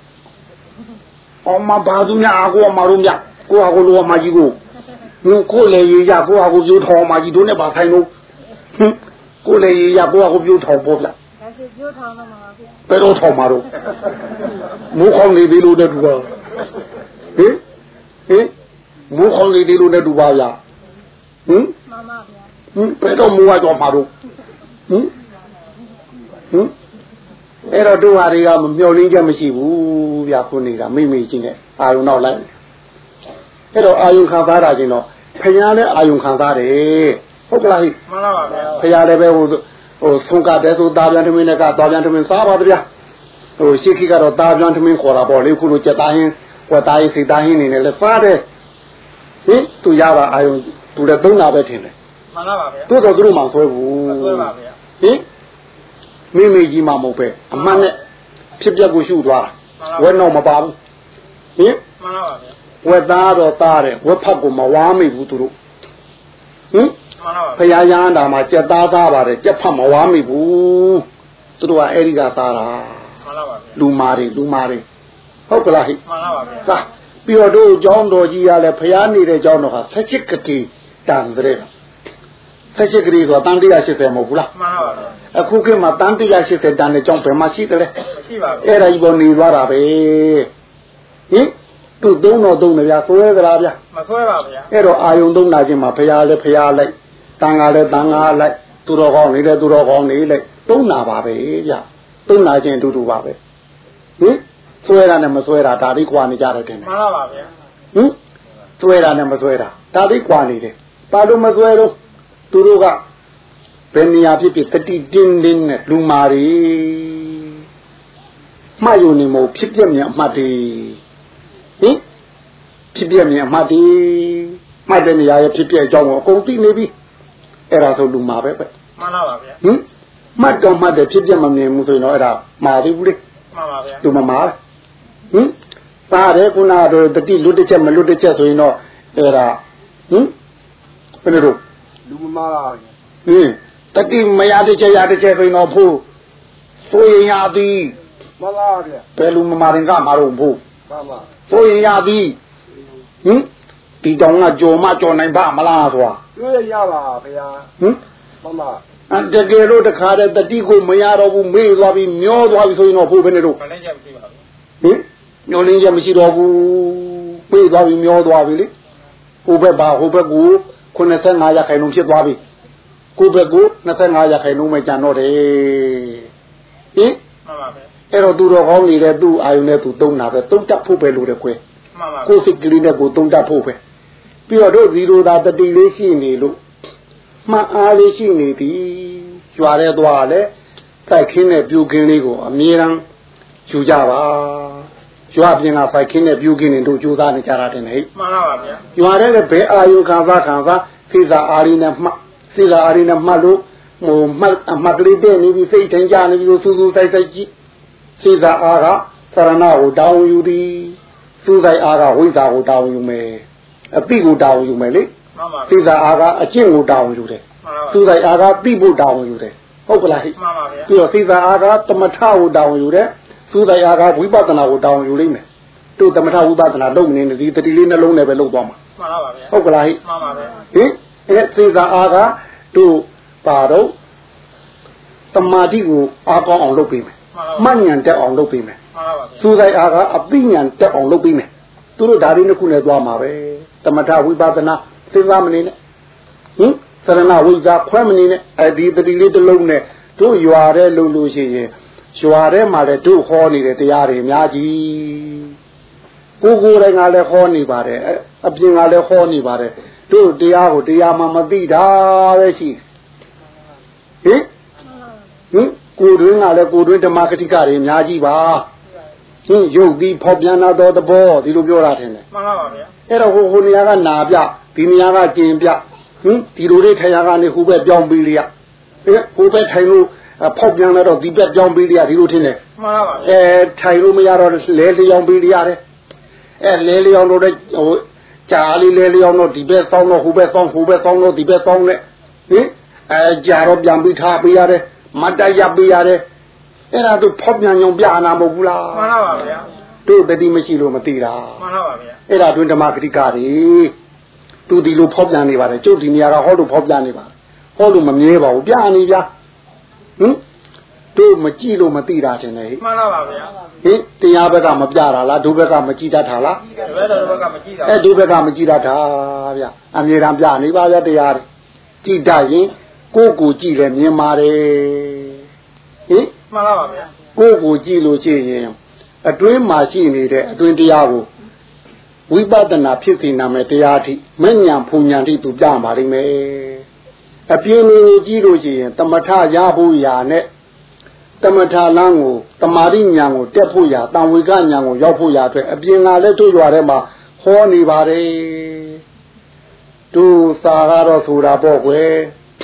အောင်မဘာသူများအာကိုအမတို့မြကိုဟာကိုလိုအမကြီးကိုဟင်ကိုလေရေရကိုဟာကိုပြိုးထောင်အမကြီးတို့နဲ့ပါဆိုင်လို့ဟင်ကိုလေရေရကိုဟာကိုပြိုးထောင်ပေါ့ဗျာပြိုးထောင်တော့မှာပါဗျာဘယ်တော့ထောင်မှာတော့မိုးခေါင်းလေးသေးလို့နဲ့တူပါဟင်ဟင်မိုးခေါင်းလေးသေးလို့နဲ့တူပါဗျာဟင်မှန်ပါဗျာဟင်ဘယ်တော့မိုးဝါတော့မှာတော့ဟင်ဟင်အဲ့တော့တို့ဟာတွေကမမျောလင်းချက်မရှိဘူးဗျာခုနေတာမိမိချင်းနဲ့အာယုံနောက်လိုက်အဲ့တော့အာယုံခံစားတာချင်းတော့ဖျားလဲအာယုံခံစားတယ်ဟုတ်ကလားဟိမှန်ပါပါဗျာဖျားလည်းပဲဟိုဟိုဆုံးကတဲ့ဆိုတာပြန်ထမင်းနဲ့ကသွားပြန်ထမင်းစားပါဗျာဟိုရှိခိကတော့တာပြန်ထမင်းခေါ်တာပေါ့လေခုလိုကြက်သားဟင်းဝက်သားဟင်းစိတ်သားဟင်းနေနဲ့လဲစားတယ်ဟင်သူရတာအာယုံသူလည်းသုံးတာပဲထင်တယ်မှန်ပါပါဗျာတို့တော့သူတို့မှဆွဲဘူးဆွဲပါဗျာဟင်မိမိကြီးမှမဟုတ်ပဲအမှန်နဲ့ဖြစ်ပျက်ကိုရှုသွားဝက်တော့မပါဘူးဟင်မှန်ပါပါဗျာဝက်သားတော့သားတယ်ဝက်ဖက်ကိုမဝါမိဘူးသူတို့ဟင်ဖရာရဟန္တာမှာကြက်သားသားပါတယ်ကြက်ဖတ်မဝါမိဘူးသူတို့ကအဲ့ဒီကသားတာမှန်ပါပါလူမာတွေလူမာတွေဟုတ်ကလားဟိမှန်ပါပါဗျာသာပြီးတော့တို့ကျောင်းတော်ကြီးရလဲဖရာနေတဲ့ကျောင်းတော်ဟာဆက်ချစ်ကတိတန်တဲ့ဆက်ချစ်ကတိဆိုတာတန်တရားရှိတယ်မဟုတ်ဘူးလားမှန်ပါပါအခုခေတ်မှာတန်တရားရှိတဲ့တန်တဲ့ကျောင်းဘယ်မှာရှိတယ်လဲမရှိပါဘူးအဲ့ဒါကြီးပေါ်နေသွားတာပဲဟင်သူ့သုံးတော်သုံးတယ်ဗျာဆွဲကြလားဗျာမဆွဲပါဗျာအဲ့တော့အာယုံသုံးနာခြင်းမှာဖရာလဲဖရာလိုက်တန်ဃာလဲတန်ဃာလိုက်သူတော်ကောင်းနေတယ်သူတော်ကောင်းနေလိုက်သုံးနာပါပဲဗျာသုံးနာခြင်းအတူတူပါပဲဟင်ဆွဲတာနဲ့မဆွဲတာဒါလေးကွာနေကြတယ်တင်မှန်ပါပါဗျာဟင်ဆွဲတာနဲ့မဆွဲတာဒါလေးကွာနေတယ်ပါလို့မဆွဲတော့သူတို့ကဘယ်နေရာဖြစ်ဖြစ်တတိတင်းတင်းနဲ့လူမာတွေမှတ်ယူနေမို့ဖြစ်ပြမြအမှတ်တွေဟင်ဖြစ်ပြမြအမှတ်တွေမှတ်တဲ့နေရာရဲ့ဖြစ်ပြအကြောင်းကိုအကုန်သိနေပြီအဲ့ဒါဆိုလူမာပဲပဲမှန်ပါပါဗျာဟင်မှတ်တော့မှတ်တယ်ဖြစ်ပြမမြင်ဘူးဆိုရင်တော့အဲ့ဒါမာသေးဘူးလေမှန်ပါဗျာလူမမာဟင်ပါတယ်ခုနကတော့တတိလွတ်တစ်ချက်မလွတ်တစ်ချက်ဆိုရင်တော့အဲ့ဒါဟင်ဘယ်လိုလုပ်လူမမာပါဗျာဟင်တတိမရတစ်ချက်ရတစ်ချက်ဆိုရင်တော့ဖို့ဆိုရင်ရသည်မှန်ပါဗျာဘယ်လူမမာရင်ကမှာတော့ဖို့မှန်ပါဆိုရင်ရသည်ဟင်ဒီတောင်ကကြော်မကြော်နိုင်ပါမလားဆိုတာတွေ့ရပါဗျာဟင်မှန်ပါအတကယ်လို့တခါတည်းတတိကိုမရတော့ဘူးမေ့သွားပြီမျောသွားပြီဆိုရင်တော့ဖို့ဘယ်နဲ့တော့မလင်းချက်မရှိပါဘူးဟင်မျောလင်းချက်မရှိတော့ဘူးမေ့သွားပြီမျောသွားပြီလေဟိုဘက်ပါဟိုဘက်ကိုခုနှစ်ဆယ့်ငါးရာခိုင်နှုန်းဖြစ်သွားပြီကိုဘက်ကိုနှစ်ဆယ့်ငါးရာခိုင်နှုန်းပဲကျန်တော့တယ်ဟင်မှန်ပါပဲအဲ့တော့သူတော်ကောင်းနေတဲ့သူ့အာယုန်နဲ့သူသုံးတာပဲသုံးတတ်ဖို့ပဲလို့တယ်ခွဲမှန်ပါကိုစိတ်ကလေးနဲ့ကိုသုံးတတ်ဖို့ပဲပြီးတော့တို့ဇီရိုသာတတိလေးရှိနေလို့မှန်အားလေးရှိနေပြီကြွားတဲ့သွားလဲစိုက်ခင်းတဲ့ပြူခင်းလေးကိုအမြဲတမ်းယူကြပါကြွားပြင်ကစိုက်ခင်းတဲ့ပြူခင်းတွေတို့ကြိုးစားနေကြတာတင်ဟဲ့မှန်ပါပါဗျာကြွားတဲ့ဘယ်အာယုခံစားခံစားစိစာအာရီနဲ့မှစိစာအာရီနဲ့မှလို့ဟိုမှတ်အမှတ်ကလေးတဲ့နေပြီစိတ်ထင်ကြနေပြီလို့စူးစူးဆိုင်ဆိုင်ကြည့်ဟစေသာအားကသရဏကိုတောင်းယူသည်စူးစိုက်အားကဝိဇ္ဇာကိုတောင်းယူမယ်အတိကိုတောင်းယူမယ်လေစေသာအားကအကျင့်ကိုတောင်းယူတယ်စူးစိုက်အားကတိဖို့တောင်းယူတယ်ဟုတ်ကလားဟိမှန်ပါဗျာပြီးတော့စေသာအားကသမထကိုတောင်းယူတယ်စူးစိုက်အားကဝိပဿနာကိုတောင်းယူလိမ့်မယ်တို့သမထဝိပဿနာလုပ်နေတယ်ဒီတတိလေးနှလုံးနဲ့ပဲလုပ်သွားမှာမှန်ပါဗျာဟုတ်ကလားဟိမှန်ပါဗျာဟင်အဲစေသာအားကတို့ပါတော့တမာတိကိုအားကောင်းအောင်လုပ်ပေးမယ်မှန်ဉဏ်တက်အောင်လုပ်ပေးမယ်မှန်ပါဗျာစူးစိုက်အားကအပိဉဏ်တက်အောင်လုပ်ပေးမယ်သူတို့ဒါလေးနှစ်ခုနဲ့သွားမှာပဲသမထဝိပဿနာစေသာမနေနဲ့ဟင်သရဏဝိဇ္ဇာခွဲမနေနဲ့အဲဒီတတိလေးတစ်လုံးနဲ့တို့ရွာတဲ့လုံလို့ရှိရင်ရွာထဲမှာလည်းတို့ဟောနေတဲ့တရားတွေအများကြီးကိုကိုယ်တိုင်ကလည်းဟောနေပါတယ်အပြင်ကလည်းဟောနေပါတယ်တို့တရားကိုတရားမှမသိတာပဲရှိဟင်ဟင်ကိုတွင်ကလည်းကိုတွင်ဓမ္မကတိကတွေအများကြီးပါဟင်ရုပ်ပြီးဖော်ပြန်လာတော့သဘောဒီလိုပြောတာထင်တယ်မှန်ပါပါဗျာအဲ့တော့ဟိုဟိုနေရာကနာပြဒီနေရာကကျင်ပြဟင်ဒီလိုလေးထိုင်ရကနေဟိုဘက်ပြောင်းပြီးလေရအဲဟိုဘက်ထိုင်လို့ဖောက်ပြန်လာတော့ဒီဘက်ပြောင်းပြီးလေရဒီလိုထင်တယ်မှန်ပါပါအဲထိုင်လို့မရတော့လဲလျောင်းပြီးလေရတယ်အဲလဲလျောင်းတော့ဟိုကြာလေးလဲလျောင်းတော့ဒီဘက်ဆောင်းတော့ဟိုဘက်ဆောင်းဟိုဘက်ဆောင်းတော့ဒီဘက်ဆောင်းနဲ့ဟင်အဲကြာတော့ပြန်ပြီးထားပေးရတယ်မတ်တက်ရပ်ပေးရတယ်အဲ့ဒါတို့ဖောက်ပြန်ညုံပြအနာမဟုတ်ဘူးလားမှန်ပါပါဗျာတို့တတိမရှိလို့မသိတာမှန်ပါပါဗျာအဲ့ဒါတွင်ဓမ္မဂတိကတွေသူဒီလိုဖောက်ပြန်နေပါတယ်ကျုပ်ဒီနေရာကဟောလို့ဖောက်ပြန်နေပါတယ်ဟောလို့မမြဲပါဘူးပြနေဗျာဟင်တို့မကြည့်လို့မသိတာတင်လေမှန်ပါပါဗျာဟင်တရားဘက်ကမပြတာလားဒုဘက်ကမကြည့်တတ်တာလားဒီဘက်တော့ဘက်ကမကြည့်တာအဲဒုဘက်ကမကြည့်တတ်တာဗျာအမြဲတမ်းပြနေပါဗျာတရားကြည့်တတ်ရင်ကိုယ်ကိုကြည့်လဲမြင်ပါတယ်ဟင်မှန်ပါပါဗျာကိုယ်ကိုကြည့်လို့ရှိရင်အတွင်းမှာရှိနေတဲ့အတွင်းတရားကိုဝိပဿနာဖြစ်စီနာမယ်တရားအထိမဉ္ဇဉ်ဖူဉ္ဇဉ်တိသူပြပါလိမ့်မယ်အပြင်းလေးကိုကြည့်လို့ရှိရင်တမထရဖို့ရာနဲ့တမထလန်းကိုတမာရိဉာဏ်ကိုတက်ဖို့ရာတံဝေကဉာဏ်ကိုရောက်ဖို့ရာအတွက်အပြင်းကလည်းတို့ရွာထဲမှာဟောနေပါတယ်တို့စာကတော့ဆိုတာပေါ့ကွယ်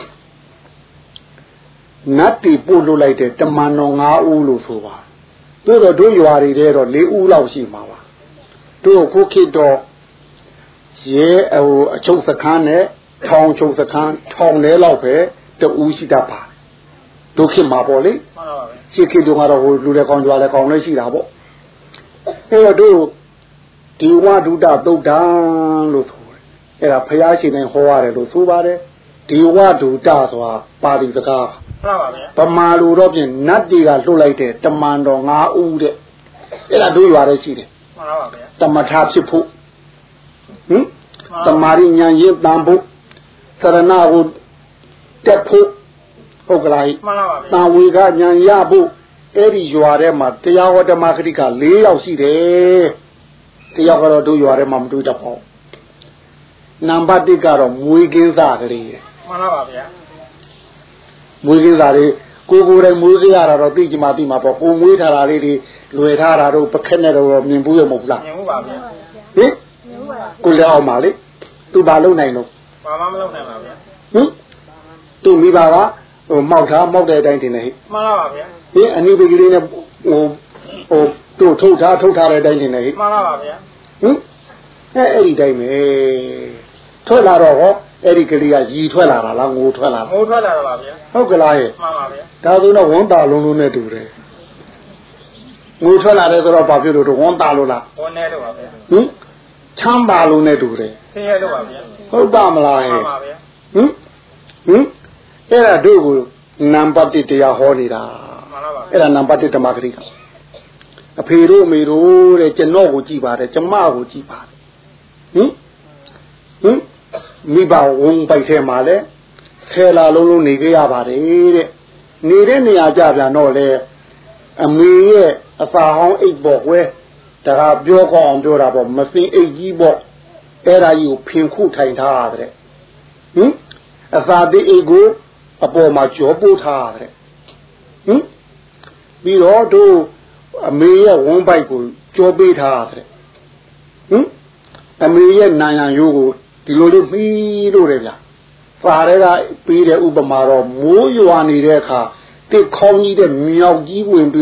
နတ်တီပို့လို့လိုက်တဲ့တမန်တော်၅ဦးလို့ဆိုပါတို့တော့တို့ရွာတွေထဲတော့၄ဦးလောက်ရှိမှာပါတို့ခုခေတ်တော့ရဲဟိုအချုပ်စခန်းနဲ့ထောင်ချုပ်စခန်းထောင်လဲလောက်ပဲတူရှိတတ်ပါတို့ခေတ်မှာပေါ့လေမှန်ပါပါရှေ့ခေတ်တုန်းကတော့ဟိုလူတွေကောင်းကြွားလဲကောင်းလဲရှိတာပေါ့အဲ့တော့တို့ဒီဝဒုဒသုတ်တံလို့ဆိုတယ်အဲ့ဒါဘုရားရှင်နဲ့ဟောရတယ်လို့ဆိုပါတယ်ဒီဝဒုဒဆိုတာပါဠိစကားမှန်ပါဗျာဗမာလူတော့ပြင်နတ်တွေကလှုပ်လိုက်တဲ့တမန်တော်၅ဦးတဲ့အဲ့ဒါတို့ရွာထဲရှိတယ်မှန်ပါဗျာတမထဖြစ်ဖို့ဟင်တမာရိဉာဏ်ရင်းတန်ဖို့သရဏကိုတက်ဖို့ဟုတ်ကလားမှန်ပါဗျာတန်ဝေကဉာဏ်ရဖို့အဲ့ဒီရွာထဲမှာတရားဝဓမ္မဂတိက၄ယောက်ရှိတယ်တရားကတော့တို့ရွာထဲမှာမတွေ့တတ်ပါဘူးနံပါတ်၁ကတော့မွေးကင်းစားကလေးမှန်ပါဗျာမွေးကင်းစားလေးကိုကိုယ်တိုင်မွေးကြရတာတော့သိကြမှာသိမှာပေါ့ကိုမွေးထားတာလေးတွေလွယ်ထားတာတော့ပခက်နဲ့တော့မြင်ဘူးရမဟုတ်လားမြင်ဘူးပါဗျာဟင်ကိုလည်းအောင်ပါလေသူဘာလုပ်နိုင်လို့ဘာမှမလုပ်နိုင်ပါဗျာဟင်သူမိဘကဟိုမောက်ထားမောက်တဲ့အတိုင်းတင်နေဟိမှန်ပါပါဗျာဟင်အနိဗ္ဗာန်ကလေးနဲ့ဟိုဟိုတို့ထုတ်ထားထုတ်ထားတဲ့အတိုင်းတင်နေဟိမှန်ပါပါဗျာဟင်အဲအဲ့ဒီတိုင်းပဲထွက်လာတော့ဟောအဲ့ဒီကလေးကရီထွက်လာတာလားငိုထွက်လာတာငိုထွက်လာတာပါဗျာဟုတ်ကလားဟဲ့မှန်ပါဗျာဒါဆိုတော့ဝန်တာလုံးလုံးနဲ့တူတယ်ငိုထွက်လာတယ်ဆိုတော့ဘာဖြစ်လို့တော့ဝန်တာလို့လားဝန်နေတော့ပါဗျာဟင်ချမ်းသာလို့နဲ့တူတယ်ဆင်းရဲလို့ပါဗျာဟုတ်ပါမလားဟဲ့မှန်ပါဗျာဟင်ဟင်အဲ့ဒါတို့ကိုနံပါတ်၁တရားဟောနေတာမှန်ပါပါအဲ့ဒါနံပါတ်၁ဓမ္မဂရိကအဖေတို့အမေတို့တဲ့ကျွန်တော်ကိုကြည်ပါတယ်ကျမကိုကြည်ပါတယ်ဟင်ဟင်မိဘဝုံပိုက်ထဲမှာလဲဆယ်လာလုံးလုံးနေကြရပါတယ်တဲ့နေတဲ့နေရာကြပြန်တော့လေအမေရဲ့အစာဟောင်းအိတ်ပေါ်ကွဲဒါကပြောကောင်းအောင်ပြောတာပေါ့မစင်အိတ်ကြီးပေါ့အဲ့ဒါကြီးကိုဖင်ခုထိုင်ထားရတယ်ဟင်အစာတိအိတ်ကိုအပေါ်မှာကြောပို့ထားရတယ်ဟင်ပြီးတော့တို့အမေရဲ့ဝုံပိုက်ကိုကြောပေးထားရတယ်ဟင်အမေရဲ့နာယံရိုးကိုဒီလိုလေးပြီးလို့တယ်ဗျာစာရဲကပြီးတဲ့ဥပမာတော့မိုးရွာနေတဲ့အခါတစ်ခေါင်းကြီးတဲ့မြောက်ကြီးဝင်ပြီးတော့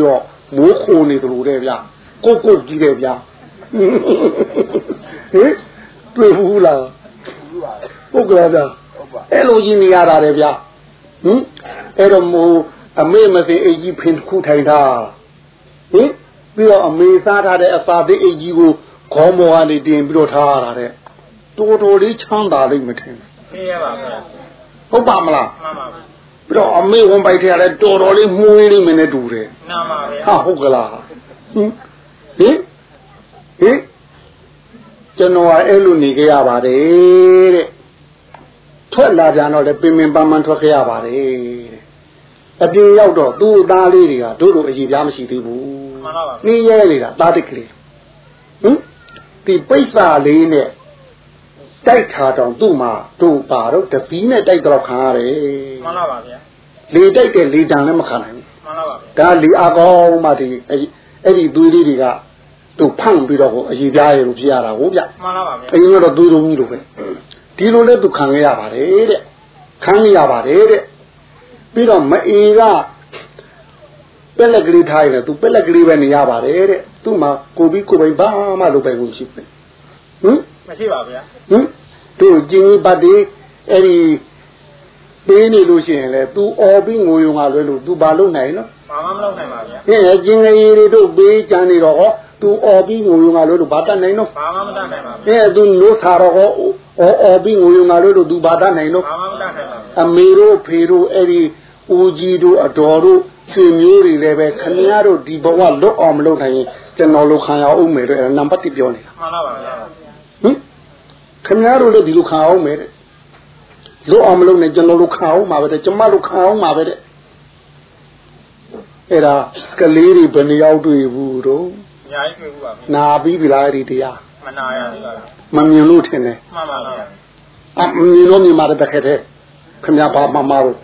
မိုးခိုနေသလိုတဲ့ဗျာကိုကိုကြီးတဲ့ဗျာဟင်တွေ့ဘူးလားဟုတ်ကဲ့ဗျာအဲ့လိုကြီးနေရတာတဲ့ဗျာဟင်အဲ့တော့မိုးအမေမသိအိတ်ကြီးဖင်ခုထိုင်တာဟင်ပြီးတော့အမေစားထားတဲ့အစာသေးအိတ်ကြီးကိုခေါင်းပေါ်ကနေတင်ပြီးတော့ထားရတာတဲ့တော်တော်လေးချမ်းသာလိမ့်မထင်ဘူးသိရပါဗျာဟုတ်ပါမလားမှန်ပါဗျာပြီးတော့အမေဝန်ပိုက်ထဲကလည်းတော်တော်လေးမှုေးလိမ့်မယ်နဲ့တူတယ်မှန်ပါဗျာဟာဟုတ်ကလားဟင်ဟင်ဟင်ကျွန်တော်အဲ့လိုနေကြရပါတယ်တဲ့ထွက်လာပြန်တော့လည်းပင်ပင်ပန်းပန်းထွက်ခဲ့ရပါတယ်တဲ့အပြင်ရောက်တော့သူ့သားလေးတွေကတို့လိုအကြီးပြားမရှိသေးဘူးမှန်ပါပါနင်းရဲနေတာသားတစ်ကလေးဟင်ဒီပိဿာလေးနဲ့တိုက်ခါတောင်သူ့မှာတို့ပါတော့တပီးနဲ့တိုက်တော့ခံရတယ်မှန်ပါပါဗျာလေတိုက်တဲ့လေတံလည်းမခံနိုင်ဘူးမှန်ပါပါဒါလေအကောင်းမှဒီအဲ့ဒီသွေးလေးတွေကတို့ဖန့်ပြီးတော့ဟိုအကြီးပြားရလို့ဖြစ်ရတာဟုတ်ဗျမှန်ပါပါဗျာအရင်ကတော့သွေးလုံးကြီးလိုပဲဒီလိုလဲသူခံရရပါတယ်တဲ့ခံရပါတယ်တဲ့ပြီးတော့မအေးကပက်လက်ကလေးထားရင်လည်းသူပက်လက်ကလေးပဲနေရပါတယ်တဲ့သူ့မှာကိုပြီးကိုပိုင်ဘာမှလုပ်ပိုင်မှုရှိဘူးဟင်မရှိပါဗျာဟင်တို့ကျင်းပတ်ဒီအဲ့ဒီပေးနေလို့ရှိရင်လေ तू အော်ပြီးငိုယုံကလွဲလို့ तू ဘာလုပ်နိုင်နော်ဘာမှမလုပ်နိုင်ပါဗျာဟင်ကျင်းကြီးတွေတို့ပေးကြမ်းနေတော့ဟော तू အော်ပြီးငိုယုံကလွဲလို့ဘာတတ်နိုင်နော်ဘာမှမတတ်နိုင်ပါဘူးဟင် तू နိုးစားတော့ဟောအော်အော်ပြီးငိုယုံကလွဲလို့ तू ဘာတတ်နိုင်နော်ဘာမှမတတ်နိုင်ပါဘူးအမေတို့ဖေတို့အဲ့ဒီဦးကြီးတို့အတော်တို့ဆွေမျိုးတွေလည်းပဲခင်ဗျားတို့ဒီဘဝလွတ်အောင်မလုပ်နိုင်ရင်ကျွန်တော်လိုခံရအောင်မယ်တဲ့နံပါတ်တစ်ပြောနေတာမှန်ပါပါဗျာဟင်ခင်ဗျားတို့လည်းဒီလိုခံအောင်မယ်တဲ့လွတ်အောင်မလုပ်နဲ့ကျွန်တော်လိုခံအောင်မှာပဲတဲ့ကျမလိုခံအောင်မှာပဲတဲ့အဲ့ဒါကလေးတွေဘယ်နှယောက်တွေ့ဘူးတော့အများကြီးတွေ့ဘူးပါနာပြီးပြီလားအဲ့ဒီတရားမနာရဘူးလားမမြင်လို့ထင်တယ်မှန်ပါဗျာအမြင်လို့မြင်မှာတဲ့ခက်တဲ့ခင်ဗျားဘာမှမလို့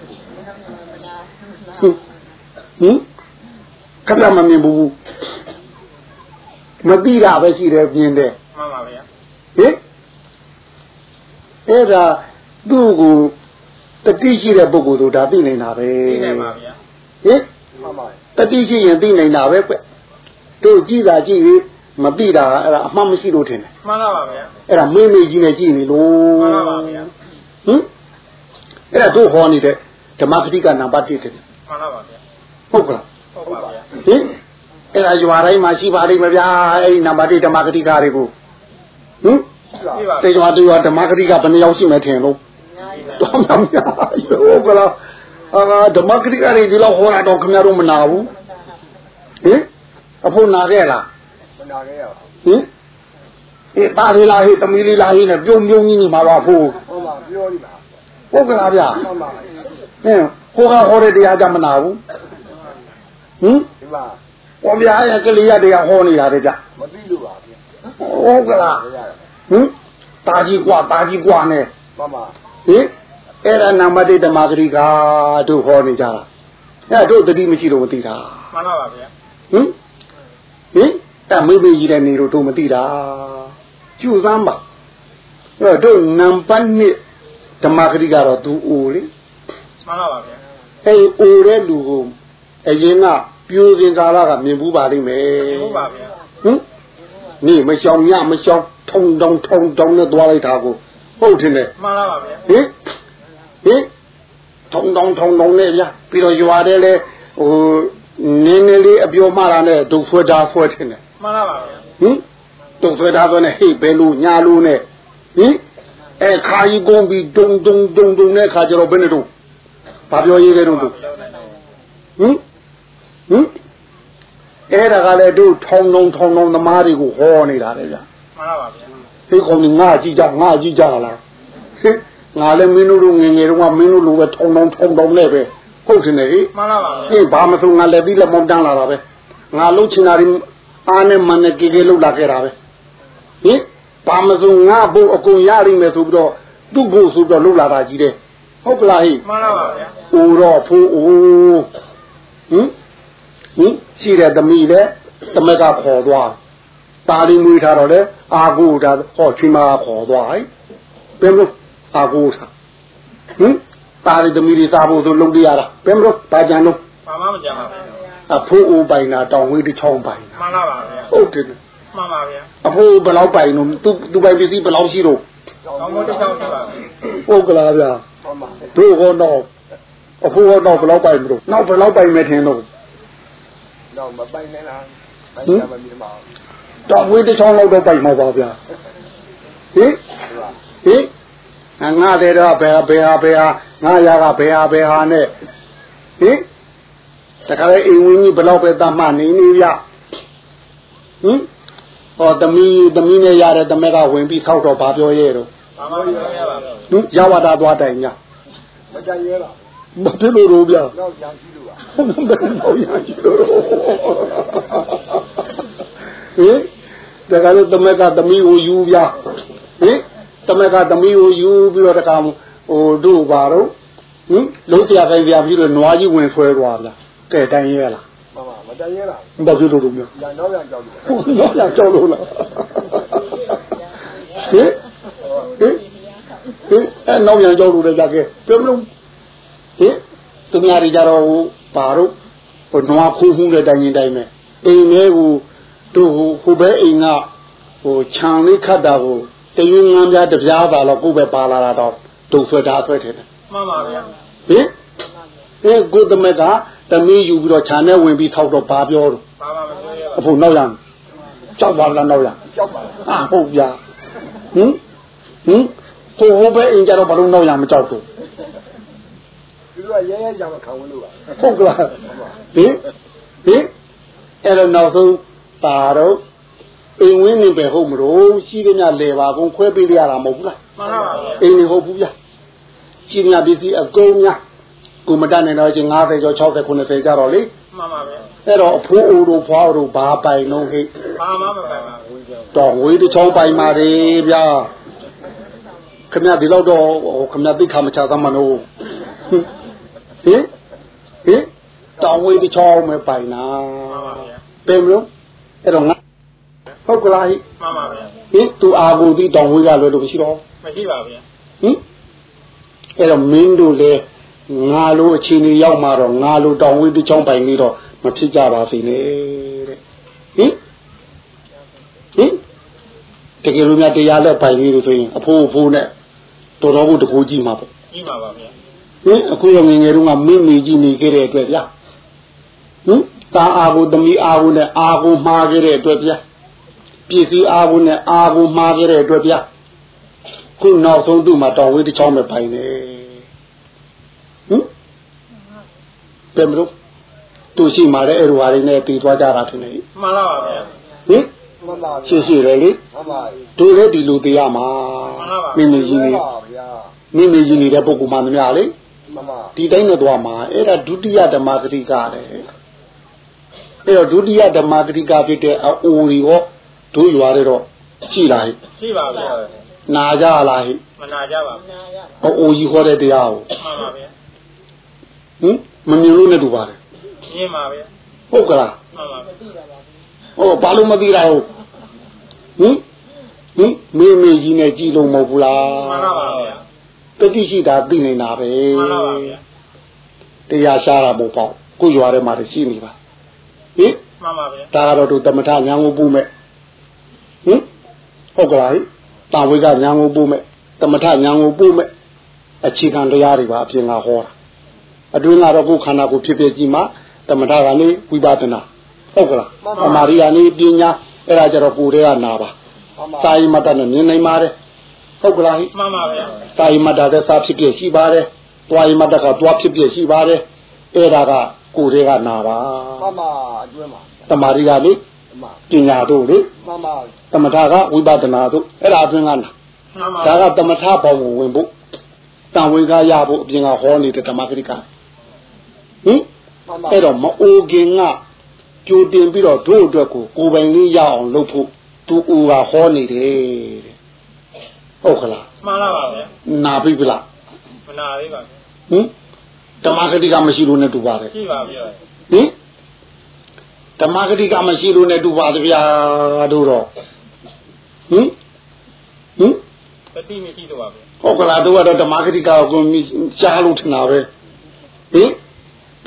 ဟင်ခင်ဗျားမမြင်ဘူးမသိတာပဲရှိတယ်ပြင်းတယ်မှန်ပါဗျာဟင်အဲ့ဒါသူ့ကိုတတိရှိတဲ့ပုဂ္ဂိုလ်တို့ဒါသိနေတာပဲသိနေပါဗျာဟင်မှန်ပါတတိရှိရင်သိနေတာပဲကွတို့ကြည့်တာကြည့်ပြီးမသိတာအဲ့ဒါအမှန်မရှိလို့ထင်တယ်မှန်ပါပါဗျာအဲ့ဒါမေးမေးကြီးနဲ့ကြည့်နေလို့မှန်ပါပါဗျာဟင်အဲ့ဒါတို့ဟောနေတဲ့ဓမ္မပဋိကနံပါတ်တစ်တယ်မှန်ပါပါဗျာဟုတ်ကလားဟုတ်ပါဗျာဟင်အဲ့ဒါရွာတိုင်းမှာရှိပါလိမ့်မယ်ဗျာအဲ့ဒီနံပါတ်တစ်ဓမ္မပဋိကတွေကိုဟင်တေကျွာတေကျွာဓမ္မဂတိကဘယ်နှယောက်ရှိမှထင်လို့တော်တော်များဟုတ်ကလားအာဓမ္မဂတိကတွေဒီလောက်ဟောတာတော့ခင်ဗျားတို့မနာဘူးဟင်အဖို့နာခဲ့လားမနာခဲ့ရပါဘူးဟင်အေးပါလေလားဟေးတမီလေးလားဟေးနဲ့ပြုံပြုံကြီးနေမှာပါဖို့ဟုတ်ပါပြောလိမ့်ပါဟုတ်ကလားဗျာဟုတ်ပါဟင်ဟိုကဟောတဲ့တရားကြမနာဘူးဟင်ဒီပါပေါ်ပြားရဲ့ကလေးရတရားဟောနေတာတဲ့ဗျမသိလို့ပါဗျဟုတ်ကလားဟင်တာကြီးกว่าတာကြီးกว่าနဲ့မှန်ပါဟင်အဲ့ဒါနာမတိဓမ္မဂရိကတို့ဟောနေကြတာအဲ့တို့တတိမရှိလို့မသိတာမှန်ပါပါဗျာဟင်ဟင်တမေးမေးကြီးတဲ့နေတို့တို့မသိတာကျူစမ်းပါအဲ့တို့နံပါတ်နှစ်ဓမ္မဂရိကတော့သူအိုလေမှန်ပါပါဗျာအဲ့အိုတဲ့လူကိုအရင်ကပြိုစင်ကာလကမြင်ဘူးပါလိမ့်မယ်မြင်ဘူးပါဗျာဟင်နေမရှောင်ညမရှောင်ထုံတောင်ထုံတောင်နဲ့သွားလိုက်တာကိုဟုတ်တယ်လေမှန်ပါပါဗျာဟင်ဟင်ထုံတောင်ထုံတောင်နဲ့ဗျာပြီးတော့ရွာတယ်လေဟိုနင်းနေလေးအပြောမှတာနဲ့ဒုတ်ဆွဲတာဆွဲတယ်နဲ့မှန်ပါပါဗျာဟင်ဒုတ်ဆွဲတာဆိုနဲ့ဟေ့ဘယ်လိုညာလို့နဲ့ဟင်အဲခါကြီးကုန်ပြီးဒုံဒုံဒုံဒုံနဲ့ခါကြတော့ဘယ်နဲ့တော့ဘာပြောရေးလဲတော့ဟင်ဟင်အဲ့ဒါကလည်းတို့ထောင်းထောင်းထောင်းထောင်းသမားတွေကိုဟောနေတာလေဗျာမှန်ပါပါဗျာဒီကောင်ကြီးငါကြည့်ကြငါကြည့်ကြလားဟင်ငါလည်းမင်းတို့ငယ်ငယ်တုန်းကမင်းတို့လိုပဲထောင်းထောင်းထောင်းထောင်းနဲ့ပဲဟုတ်တယ်လေမှန်ပါပါဟင်ဘာမဆိုငါလည်းပြီးလက်မောင်းတန်းလာတာပဲငါလှုပ်ချင်တာဒီအားနဲ့မနဲ့ကြေကြေလှုပ်လာခဲ့တာပဲဟင်ဘာမဆိုငါဘုတ်အကုန်ရလိမ့်မယ်ဆိုပြီးတော့သူ့ဘုတ်ဆိုပြီးတော့လှုပ်လာတာကြီးတယ်ဟုတ်ကလားဟိမှန်ပါပါဗျာအိုတော့ဖိုးအိုးဟင်ဟင်ရှိတဲ့သမီးလေတမက်ကခေါ်သွားတာလီမွေးထားတော့လေအာကိုဒါဟောချီမာခေါ်သွားဟဲ့ဘယ်လိုအာကိုထားဟင်တာလီသမီးတွေစားဖို့ဆိုလုပ်ပြရတာဘယ်လိုပါကြံလို့ဘာမှမကြံပါဘူးအဖိုးအိုပိုင်တာတောင်ဝေးတစ်ချောင်းပိုင်တာမှန်လားပါဗျာဟုတ်တယ်မှန်ပါဗျာအဖိုးဘယ်လောက်ပိုင်လို့သူသူပိုင်ပစ္စည်းဘယ်လောက်ရှိတော့ကောင်းမိုးတစ်ချောင်းရှိပါဗျာဟုတ်ကလားဗျာတို့ဟောတော့အဖိုးဟောတော့ဘယ်လောက်ပိုင်မလို့နောက်ဘယ်လောက်ပိုင်မယ်ထင်တော့တော့မပိုင်နဲ့လားပိုင်ရမမြင်ပါဘူးတောင်ဝေးတစ်ချောင်းလောက်တော့ပိုင်မှာပါဗျာဟင်ဟင်ငါတဲ့တော့ဘယ်ဘယ်ဟာဘယ်ဟာငါရကဘယ်ဟာဘယ်ဟာနဲ့ဟင်တခါလေအိမ်ဝင်းကြီးဘယ်လောက်ပဲတတ်မှနေနေဗျဟင်ဟောသမီးသမီးနဲ့ရတဲ့တမက်ကဝင်ပြီးထောက်တော့ဘာပြောရဲတော့ဘာမှမပြောရပါဘူးဟင်ရဝတာသွားတိုင်ညမကြရဲလားမဖြစ်လို့တော့ဗျာတော့ရရှိလို့ပါတော့ရရှိလို့ဟင်တခါလေတမက်ကသမီးကိုယူဗျာဟင်တမက်ကသမီးကိုယူပြီးတော့တခါဟိုတို့ပါတော့ဟင်လုံးပြခိုင်းပြပြီးတော့နွားကြီးဝင်ဆွဲသွားဗျာကဲတိုင်ရဲလားမှန်ပါမတိုင်ရဲလားဘာဖြစ်လို့တော့မျိုးညာတော့ပြန်ကြောက်လို့ဟုတ်ညာကြောက်လို့လားဟင်ဟင်ဟင်အဲ့နောက်ပြန်ကြောက်လို့လည်းကြခဲ့ပြောမလို့ဟင်သူများတွေကြတော့ဟိုပါတော့ဟိုနွားခိုးမှုတဲ့တိုင်ရင်တိုင်မဲ့အိမ်လေးကိုတို့ဟိုဟိုဘဲအိမ်ကဟိုခြံလေးခတ်တာကိုတရွငန်းပြားတပြားပါတော့ကိုယ်ပဲပါလာတာတော့ဒုံဆွဲတာဆွဲတယ်မှန်ပါဗျာဟင်အဲကိုသမက်ကတမီးယူပြီးတော့ခြံထဲဝင်ပြီးထောက်တော့ဘာပြောတော့ဘာမှမပြောရပါအဖို့နောက်ရကြောက်ပါလားနောက်ရကြောက်ပါဟာဟုတ်ပြဟင်ဟင်ဟိုဟိုပဲအင်ကြတော့ဘာလို့နောက်ရမကြောက်တော့သူကရဲရဲကြောင်ခံဝင်လို့ပါဟုတ်ကလားဟင်ဟင်အဲ့တော့နောက်ဆုံးပါတော့အိမ်ဝင်းနေပဲဟုတ်မလို့ရှိတဲ့ညလေပါကုန်ခွဲပေးရတာမဟုတ်ဘူးလားမှန်ပါပါအိမ်နေဟုတ်ဘူးဗျရှိတဲ့ညပစ္စည်းအကုန်များကိုမတတ်နိုင်တော့ချင်း၅၀ကျော်၆၀ ၉၀ကြတော့လေမှန်ပါဗျာအဲ့တော့အဖိုးအိုတို့ဖွားတို့ဘာပိုင်လုံးဟိဘာမှမပိုင်ပါဘူးတော့ဝေးတစ်ချောင်းပိုင်ပါလေဗျာခင်ဗျဒီတော့တော့ခင်ဗျသိခါမချသမ်းမလို့ဟင်ဟင်တောင်ဝေးတစ်ချောင်းမပိုင်နာမှန်ပါဗျာပြင်မလို့အဲ့တော့ငါဟုတ်ကလားဟိမှန်ပါဗျာဟင်သူအာကိုဒီတောင်ဝေးကလွယ်လို့မရှိတော့မရှိပါဗျာဟင်အဲ့တော့မင်းတို့လေငါလိုအချိန်ကြီးရောက်มาတော့ငါလိုတောင်ဝေးတစ်ချောင်းပိုင်နေတော့မဖြစ်ကြပါစေနဲ့တဲ့ဟင်ဟင်တကယ်လို့များတရားလက်ပိုင်နေလို့ဆိုရင်အဖိုးအဖိုးနဲ့တော်တော်ကိုတကူကြီးမှာပေါ့ကြီးပါပါဗျာဟင်အခုရငငယ်တုန်းကမင်းမီကြီးနေခဲ့တဲ့အတွက်ဗျာဟင်တာအာကိုသမီးအာကိုနဲ့အာကိုမှားခဲ့တဲ့အတွက်ဗျာပစ္စည်းအာကိုနဲ့အာကိုမှားခဲ့တဲ့အတွက်ဗျာခုနောက်ဆုံးသူ့မှာတောင်ဝေးတစ်ချောင်းပဲပိုင်နေဟင်ပြန်မလို့သူရှိမှလည်းအဲ့လိုဟာတွေနဲ့တည်သွားကြတာထင်တယ်မှန်ပါပါဗျာဟင်မှန်ပါရှိရှိတယ်လေမှန်ပါတို့လည်းဒီလိုတရားမှာမှန်ပါမိမိကြီးနေဗျာမိမိကြီးနေတဲ့ပုဂ္ဂိုလ်မှမများလေမှန်ပါဒီတိုင်းနဲ့သွားမှာအဲ့ဒါဒုတိယဓမ္မဂတိကလည်းအဲ့တော့ဒုတိယဓမ္မဂတိကဖြစ်တဲ့အိုတွေရောတို့ရွာတွေတော့ရှိလားဟိရှိပါဗျာနာကြလားဟိမနာကြပါဘူးနာကြပါအိုကြီးခေါ်တဲ့တရားကိုမှန်ပါဗျာဟင်မမြင်လို့နဲ့တူပါတယ်မြင်ပါဗျာဟုတ်ကလားမှန်ပါဗျာဟောဘာလို့မသိတာဟုတ်ဟင်ဟင်မေမေကြီးနဲ့ကြည်လုံးမဟုတ်ဘူးလားမှန်ပါပါဗျာတတိရှိတာသိနေတာပဲမှန်ပါပါဗျာတရားရှားတာမဟုတ်ပေါ့ကိုရွာထဲမှာရှိနေပါဟင်မှန်ပါဗျာဒါကတော့တို့တမထညာကိုပူမဲ့ဟင်ဟုတ်ကလားဟိတာဝိကညာကိုပူမဲ့တမထညာကိုပူမဲ့အခြေခံတရားတွေပါအပြင်ကဟောတာအတွင်းကတော့ကိုယ်ခန္ဓာကိုဖြစ်ဖြစ်ကြည့်မှတမထကနေဝိပဿနာဟုတ်ကလားအမာရိယာနေပညာအဲ့ဒါကြတော့ကိုယ်တည်းကနာပါစာယိမတနဲ့မြင်နိုင်ပါတယ်ဟုတ်ကလားဟိမှန်ပါဗျာစာယိမတတဲ့စာဖြစ်ဖြစ်ရှိပါတယ်တွာယိမတကတွာဖြစ်ဖြစ်ရှိပါတယ်အဲ့ဒါကကိုယ်တည်းကနာပါမှန်ပါအတွင်းမှာတမာရိယာနေပညာတို့လေမှန်ပါတမထကဝိပဿနာတို့အဲ့ဒါအတွင်းကနာဒါကတမထဘောင်ကိုဝင်ဖို့တံဝေကရဖို့အပြင်ကဟောနေတဲ့ဓမ္မဂရိကဟင်အဲ့တော့မအိုခင်ကကြိုတင်ပြီးတော့တို့အတွက်ကိုကိုယ်ပိုင်လေးရအောင်လုပ်ဖို့သူအိုကဟောနေတယ်တဲ့ဟုတ်ခလားမှန်ပါပါဗျာနာပြီဗလားမနာသေးပါဟင်ဓမ္မဂရိကမရှိလို့နဲ့တူပါတယ်ရှိပါဗျာဟင်ဓမ္မဂရိကမရှိလို့နဲ့တူပါတယ်ဗျာတို့တော့ဟင်ဟင်တတိမရှိတော့ပါဗျာဟုတ်ကလားတို့ကတော့ဓမ္မဂရိကကိုရှားလို့ထင်တာပဲဟင်ပ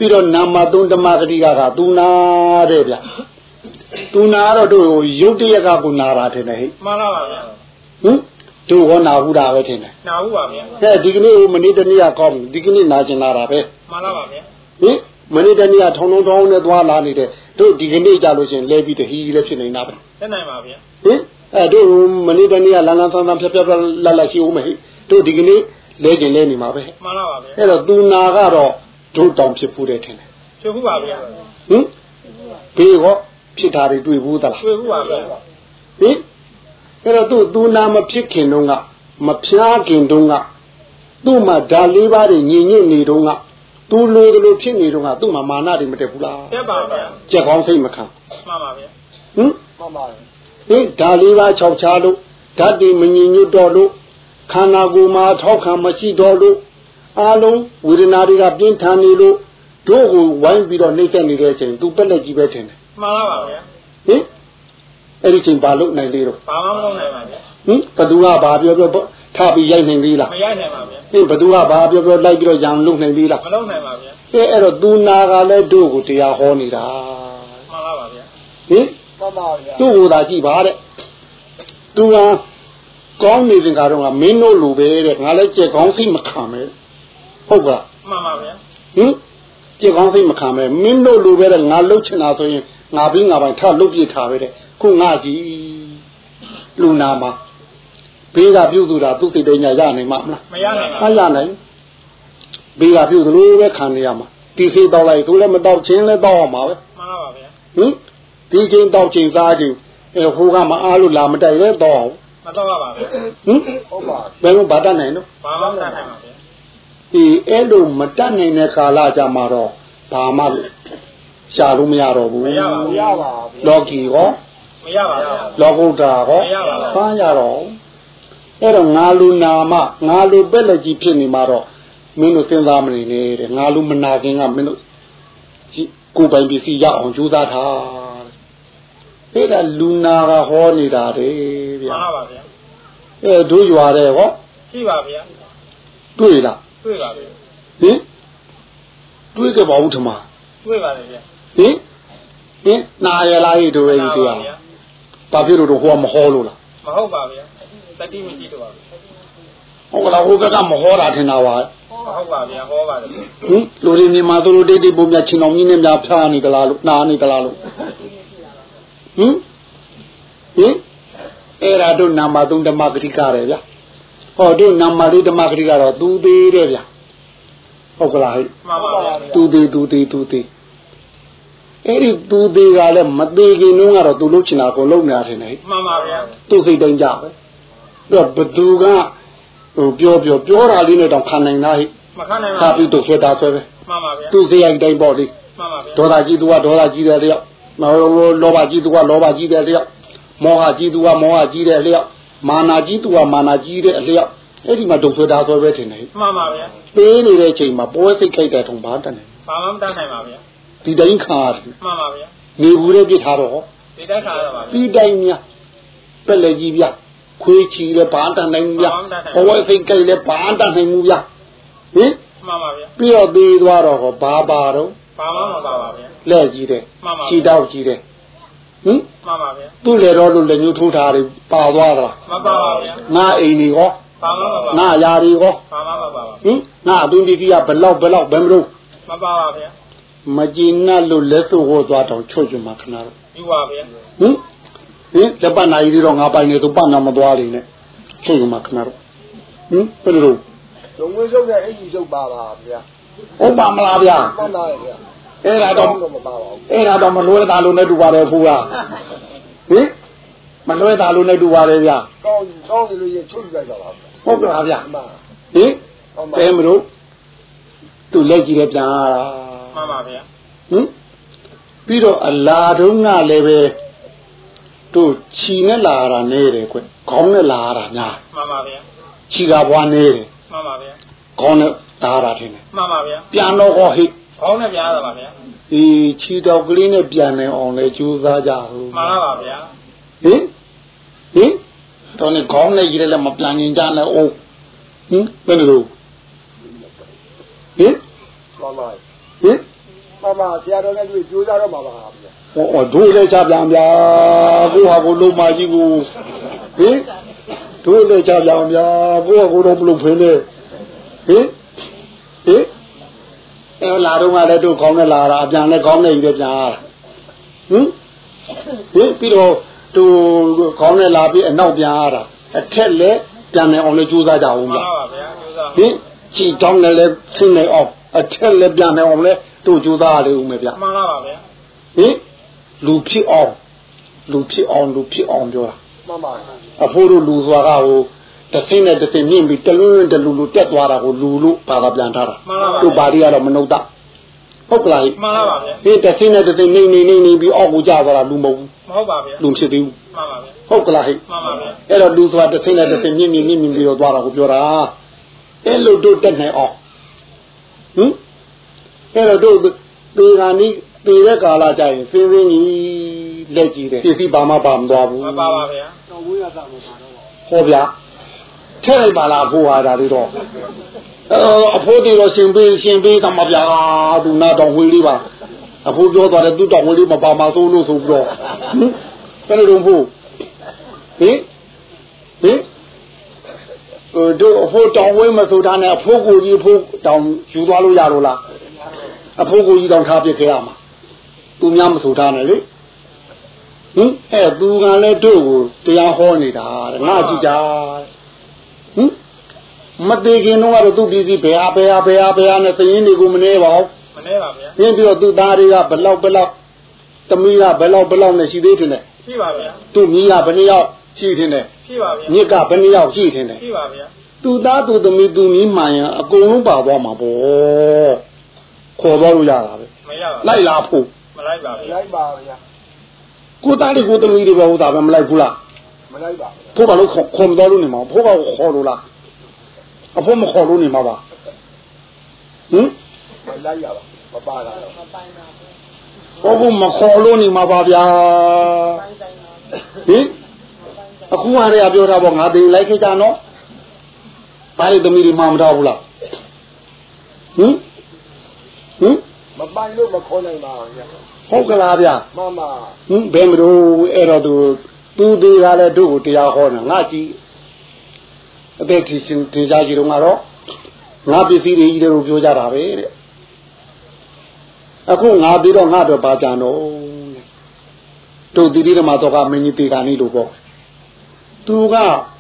ပြီးတော့နာမသုံးဓမ္မဂတိကကသူနာတဲ့ဗျသူနာတော့တို့ရုပ်တရက်ကကိုနာတာထင်တယ်ဟဲ့မှန်ပါပါဗျာဟင်တို့ဟောနာဘူးတာပဲထင်တယ်နာဘူးပါဗျာဟဲ့ဒီကနေ့မနေ့တနေ့ကကောင်းဒီကနေ့နာကျင်လာတာပဲမှန်ပါပါဗျာဟင်မနေ့တနေ့ကထောင်းထောင်းထောင်းနဲ့သွားလာနေတဲ့တို့ဒီကနေ့ကြလို့ရှင်လဲပြီးတဟီလည်းဖြစ်နေတာပဲတက်နိုင်ပါဗျာဟင်အဲတို့မနေ့တနေ့ကလန်းလန်းဆန်းဆန်းဖြတ်ဖြတ်လာလာရှိဦးမယ်ဟိတို့ဒီကနေ့လဲကျင်လဲနေမှာပဲမှန်ပါပါဗျာအဲ့တော့သူနာကတော့တို့တောင်ဖြစ်ဖို့တယ်ထင်တယ်ဖြစ်ဘူးပါဗျာဟင်ဘေးဟောဖြစ်တာတွေတွေ့ဘူးသလားတွေ့ဘူးပါဗျာဟင်အဲ့တော့သူသူနာမဖြစ်ခင်တုန်းကမဖျားခင်တုန်းကသူ့မှာဓာလေးပါးတွေညင်ညစ်နေတုန်းကသူလိုလိုဖြစ်နေတုန်းကသူ့မှာမာနတွေမတက်ဘူးလားတက်ပါဗျာကြက်ကောင်းစိတ်မခံမှန်ပါဗျာဟင်မှန်ပါဟင်ဓာလေးပါး၆ချားလို့ဓာတ်တွေမညင်ညွတ်တော့လို့ခန္ဓာကိုယ်မှာထောက်ခံမရှိတော့လို့အားလုံးဝေဒနာတွေကပြင်းထန်နေလို့တို့ကိုဝိုင်းပြီးတော့နှိမ့်သက်နေတဲ့အချိန်သူပက်လက်ကြီးပဲထင်တယ်မှန်ပါပါဗျာဟင်အဲ့ဒီချိန်ဘာလို့နိုင်သေးတော့ဘာမှမလုပ်နိုင်ပါဗျာဟင်ဘသူကဘာပြောပြောထားပြီးရိုက်နိုင်သေးလားမရိုက်နိုင်ပါဗျာဟင်ဘသူကဘာပြောပြောလိုက်ပြီးတော့ရံလုံနိုင်သေးလားမလုပ်နိုင်ပါဗျာအဲအဲ့တော့သူနာကလည်းတို့ကိုတရားဟောနေတာမှန်ပါပါဗျာဟင်မှန်ပါဗျာသူ့ကိုသာကြည့်ပါတဲ့သူကကောင်းနေစဉ်ကတော့မင်းတို့လိုပဲတဲ့ငါလည်းကြက်ကောင်းစိတ်မခံမဲဟုတ်ကလားမှန်ပါဗျာဟင်ကြက်ကောင်းစိတ်မခံမဲမင်းတို့လိုပဲတဲ့ငါလှုပ်ချင်တာဆိုရင်ငါပြီးငါပိုင်ထလှုပ်ပြထားပဲတဲ့ခုငါကြည့်လူနာမှာဘေးကပြုတ်သူတာသူ့စိတ်တိုင်းညာရနိုင်မှာမလားမရနိုင်ပါဘူးမရနိုင်ဘေးကပြုတ်သလိုပဲခံနေရမှာဒီခေတ်တော့လိုက်သူလည်းမတော့ချင်းလည်းတော့အောင်ပါပဲမှန်ပါပါဗျာဟင်ဒီချင်းတော့ချင်းစားချင်းအဲဟိုကမအားလို့လာမတိုက်လဲတော့အောင်မတော့ပါဘူးဟင်ဟုတ်ပါဘယ်လိုဗာတတ်နိုင်နော်ဘာမှမတတ်နိုင်ပါဘူးဒီအဲ့လိုမတတ်နိုင်တဲ့ကာလကြမှာတော့ဘာမှရှာလို့မရတော့ဘူးမရပါဘူးမရပါဘူးလောကီရောမရပါဘူးလောကုတ္တရာရောမရပါဘူးဖမ်းရတော့အဲ့တော့ငါလူနာမငါလူပဲ့လက်ကြီးဖြစ်နေမှာတော့မင်းတို့စဉ်းစားမနေနဲ့တဲ့ငါလူမနာခင်ကမင်းတို့ကိုယ်ပိုင်ပစ္စည်းရအောင်ကြိုးစားထားအဲ့ဒါလူနာကဟောနေတာတဲ့ဗျာမှန်ပါပါဗျာအဲတို့ရွာတဲ့ဟောရှိပါဗျာတွေ့လားတွေ့ပါဗျာဟင်တွေ့ကြပါဦးထမတွေ့ပါလေဗျာဟင်ဟင်နာရလားဟိတို့ရဲ့တရားဘာဖြစ်လို့တော့ဟောမဟောလို့လားမဟုတ်ပါဗျာတတိမရှိတော့ပါဘူးဟုတ်ကလားဟိုကကမဟောတာထင်တာပါဟုတ်ပါဗျာဟောပါတယ်ဟင်လူတွေနေမှာသူတို့တိတ်တိတ်ပုံများချင်းတော်ကြီးနဲ့များဖျားနေကြလားလို့နာနေကြလားလို့ဟင်ဟင်အဲ့ဒါတို့နာမသုံးဓမ္မဂတိကရယ်ဗျာဟောတို့နာမလေးဓမ္မဂတိကတော့သူသေးတယ်ဗျာဟုတ်ကလားဟဲ့မှန်ပါဗျာသူသေးသူသေးသူသေးအဲ့ဒီသူသေးကလည်းမသေးခင်တုန်းကတော့သူလုပ်ချင်တာကိုလုပ်နေတာထင်တယ်မှန်ပါဗျာသူစိတ်တိုင်းကြပဲအဲ့ဘသူကဟိုပြောပြောပြောတာလေးနဲ့တော့ခံနိုင်တာဟဲ့မခံနိုင်ပါဘူးသာပြီးတော့ဆွဲတာဆွဲပဲမှန်ပါဗျာသူစိတ်တိုင်းပေါ့လေမှန်ပါဗျာဒေါသကြီးသူကဒေါသကြီးတယ်လျောက်လောဘကြီးသူကလောဘကြီးတယ်လျောက်မောဟကြီးသူကမောဟကြီးတယ်လျောက်မာနကြီးသူကမာနကြီးတယ်လျောက်အဲ့ဒီမှာဒုက္ခတာဆွဲပဲထင်တယ်မှန်ပါဗျာပေးနေတဲ့အချိန်မှာပွဲစိတ်ခိုက်တဲ့ထုံဘာတတ်နေဘာမှမတတ်နိုင်ပါဗျာဒီတိုင်းခါတယ်မှန်ပါဗျာနေဘူးတဲ့ပြစ်ထားတော့ဒီတိုင်းခါရပါဗျာဒီတိုင်းများပက်လက်ကြီးဗျခွေးချီလည်းဘာတတ်နိုင်ဗျပွဲစိတ်ခိုက်လည်းဘာတတ်နိုင်ဘူးဗျဟင်မှန်ပါဗျာပြီးတော့သေးသွားတော့ဟောဘာပါတော့ဘာမှမပါပါဗျာလက်ကြီးတယ်ခြေတောက်ကြီးတယ်ဟင်မှန်ပါဗျာသူ့လေတော့လို့လက်ညှိုးထိုးထားတယ်ပါသွားတာမပါပါဗျာငါအိမ်ကြီးရောဘာမှမပါငါယာရီရောဘာမှမပါပါဟင်ငါအသွင်ဒီကြီးကဘလောက်ဘလောက်ဘယ်မလို့မပါပါဗျာမကြည်နပ်လို့လက်စုပ်ဟောသွားတော့ချွတ်ကြမှာခဏတော့ယူပါဗျာဟင်ဟင်လက်ပတ်နိုင်ပြီးတော့ငါပိုင်နေသူပတ်နာမသွားလိမ့်နဲ့ချွတ်ကြမှာခဏတော့ဟင်ဘယ်လိုလုံငွေရုပ်နဲ့အင်ကြီးရုပ်ပါပါဗျာဟုတ်ပါမလားဗျာမှန်ပါဗျာအဲ့ဒါတော့မပါပါဘူးအဲ့ဒါတော့မလွဲတာလို့နဲ့တူပါတယ်ဖူကဟင်မလွဲတာလို့နဲ့တူပါတယ်ဗျာကောင်းကောင်းလို့ရချုပ်ကြကြပါဟုတ်ကလားဗျာဟင်အဲမလို့သူလက်ကြည့်ရပြန်လာတာမှန်ပါဗျာဟင်ပြီးတော့အလာတုံးကလည်းပဲတို့ခြီနဲ့လာတာနေတယ်ကွခေါင်းနဲ့လာတာများမှန်ပါဗျာခြီကဘွားနေတယ်မှန်ပါဗျာခေါင်းနဲ့လာတာထင်တယ်မှန်ပါဗျာပြန်တော့ဟောဟိခေါင်းနဲ့ပြန်ရတာပါဗျာဒီခြီတော့ကလေးနဲ့ပြန်နေအောင်လဲကြိုးစားကြဟုတ်မှန်ပါပါဗျာဟင်ဟင်တော့နေခေါင်းနဲ့ကြီးလည်းမပြန်ရင်ကြနဲ့အိုးဟင်ဘယ်လိုဟင်မှန်ပါဟင်妈妈，家长那对就家长妈妈ဗျာဟောတို့လည်းချပြန်ဗျာကိုဟာကိုလုံးမကြီးကိုဟင်တို့လည်းချပြန်ဗျာကိုဟာကိုတော့မလုပ်ဖင်းနဲ့ဟင်ဟင်အဲလာတော့ကလည်းတို့ကောင်းနဲ့လာတာအပြန်လည်းကောင်းနဲ့ယူတယ်ပြန်ရတာဟင်ဟင်ပြီးတော့သူကောင်းနဲ့လာပြီးအနောက်ပြန်ရတာအထက်လည်းပြန်နေအောင်လည်းကြိုးစားကြအောင်ဗျာမှန်ပါဗျာကျိုးစားဟင်ကြည်တောင်းလည်းလည်းဆင်းနေအောင်အထက်လည်းပြန်နေအောင်လည်းတို့ကြိုးစားရလေဦးမယ်ဗျာမှန်ပါပါဗျာဟင်လူဖြစ်အောင်လူဖြစ်အောင်လူဖြစ်အောင်ပြောတာ妈妈， အဖိုးတို့လူဆိုတာကဟိုတစ်သိန်းနဲ့တစ်သိန်းမြင့်ပြီးတလွန်းတလူလူတက်သွားတာကိုလူလို့ပါတာပြန်ထားတာတို့ဘာတွေကတော့မနှုတ်တာဟုတ်ကလားမှန်ပါပါဗျာဟင်တစ်သိန်းနဲ့တစ်သိန်းနေနေနေနေပြီးအောက်ကိုကျသွားတာလူမဟုတ်မဟုတ်ပါဗျာလူဖြစ်သေးဘူးမှန်ပါဗျာဟုတ်ကလားဟဲ့မှန်ပါဗျာအဲ့တော့လူဆိုတာတစ်သိန်းနဲ့တစ်သိန်းမြင့်မြင့်မြင့်မြင့်ပြီးတော့သွားတာကိုပြောတာအဲ့လိုတို့တက်နိုင်အောင်ဟင်အဲ့တော့တို့ဒီကနေ့ဒီတဲ့ကာလကြရင်ဖင်းဖင်းကြီးလက်ကြည့်တယ်ပစ္စည်းဘာမှပါမသွားဘူးမှန်ပါပါဗျာတော့ဝေးရတာမပါတော့ဟောဗျာထဲလိုက်ပါလားဖိုးဟာတာတွေတော့အဖိုးတွေတော့ရှင်ပေးရှင်ပေးသမှာဗျာသူနာတော်ဝေးလေးပါအဖိုးပြောသွားတယ်သူတော်ဝေးလေးမပါမသိုးလို့ဆိုပြီးတော့ဟင်ဘယ်လိုလုပ်ဖို့ဟင်ဟင်ဟိုတို့အဖိုးတောင်ဝေးမဆိုတာနဲ့အဖိုးကိုကြီးအဖိုးတောင်ယူသွားလို့ရတော့လားအဖိုးကိုကြီးတောင်ထားပြခဲ့ရမှာသူများမဆိုထားနဲ့လေဟင်အဲ့သူကလည်းတို့ကိုတရားဟောနေတာတဲ့ငါကြည့်တာဟင်မသေးခင်တော့ကတော့သူပြည်စီဘယ်ဟာဘယ်ဟာဘယ်ဟာဘယ်ဟာနဲ့သရင်တွေကိုမနေပါဘူးမနေပါဗျာဟင်းပြီးတော့သူသားတွေကဘလောက်ဘလောက်သမီးကဘလောက်ဘလောက်နဲ့ရှိသေးတယ်နဲ့ရှိပါဗျာသူမိကဘယ်နှယောက်ရှိတယ်နဲ့ရှိပါဗျာညစ်ကဘယ်နှယောက်ရှိတယ်နဲ့ရှိပါဗျာသူသားသူသမီးသူမိမှန်ရင်အကုန်လုံးပါသွားမှာပေါ့ခေါ်သွားလို့ရတာပဲမရပါဘူးလိုက်လာဖို့မလိုက်ပါဗျာလိုက်ပါဗျာကိုသားတွေကိုသမီးတွေပဲဟိုသားပဲမလိုက်ဘူးလားမလိုက်ပါဖိုးကလို့ခေါ်မတော်လို့နေမှာဖိုးကခေါ်လို့လားအဖိုးမခေါ်လို့နေမှာပါဟင်မလိုက်ရပါမပါလာတော့ဘုဘမခေါ်လို့နေမှာပါဗျာဟင်အခုဟာတွေကပြောတာပေါ့ငါတင်လိုက်ခဲ့ကြနော်ဒါလေးသမီးတွေမှမတော့ဘူးလားဟင်ဟင်မပိုင်လို့မခေါ်နိုင်ပါဗျာဟုတ်ကလားဗျာမမဟင်ဘယ်မလို့အဲ့တော့သူသူတွေကလည်းတို့ကိုတရားဟောတာငါကြည့်အသက်ကြီးရှင်တင်ကြကြီးတော့ငါတော့ငါပစ္စည်းတွေကြီးတွေကိုပြောကြတာပဲတဲ့အခုငါပြီးတော့ငါတော့ပါကြံတော့တို့တိတိဓမ္မတော့ကမင်းကြီးတေခါနေလို့ပေါ့သူက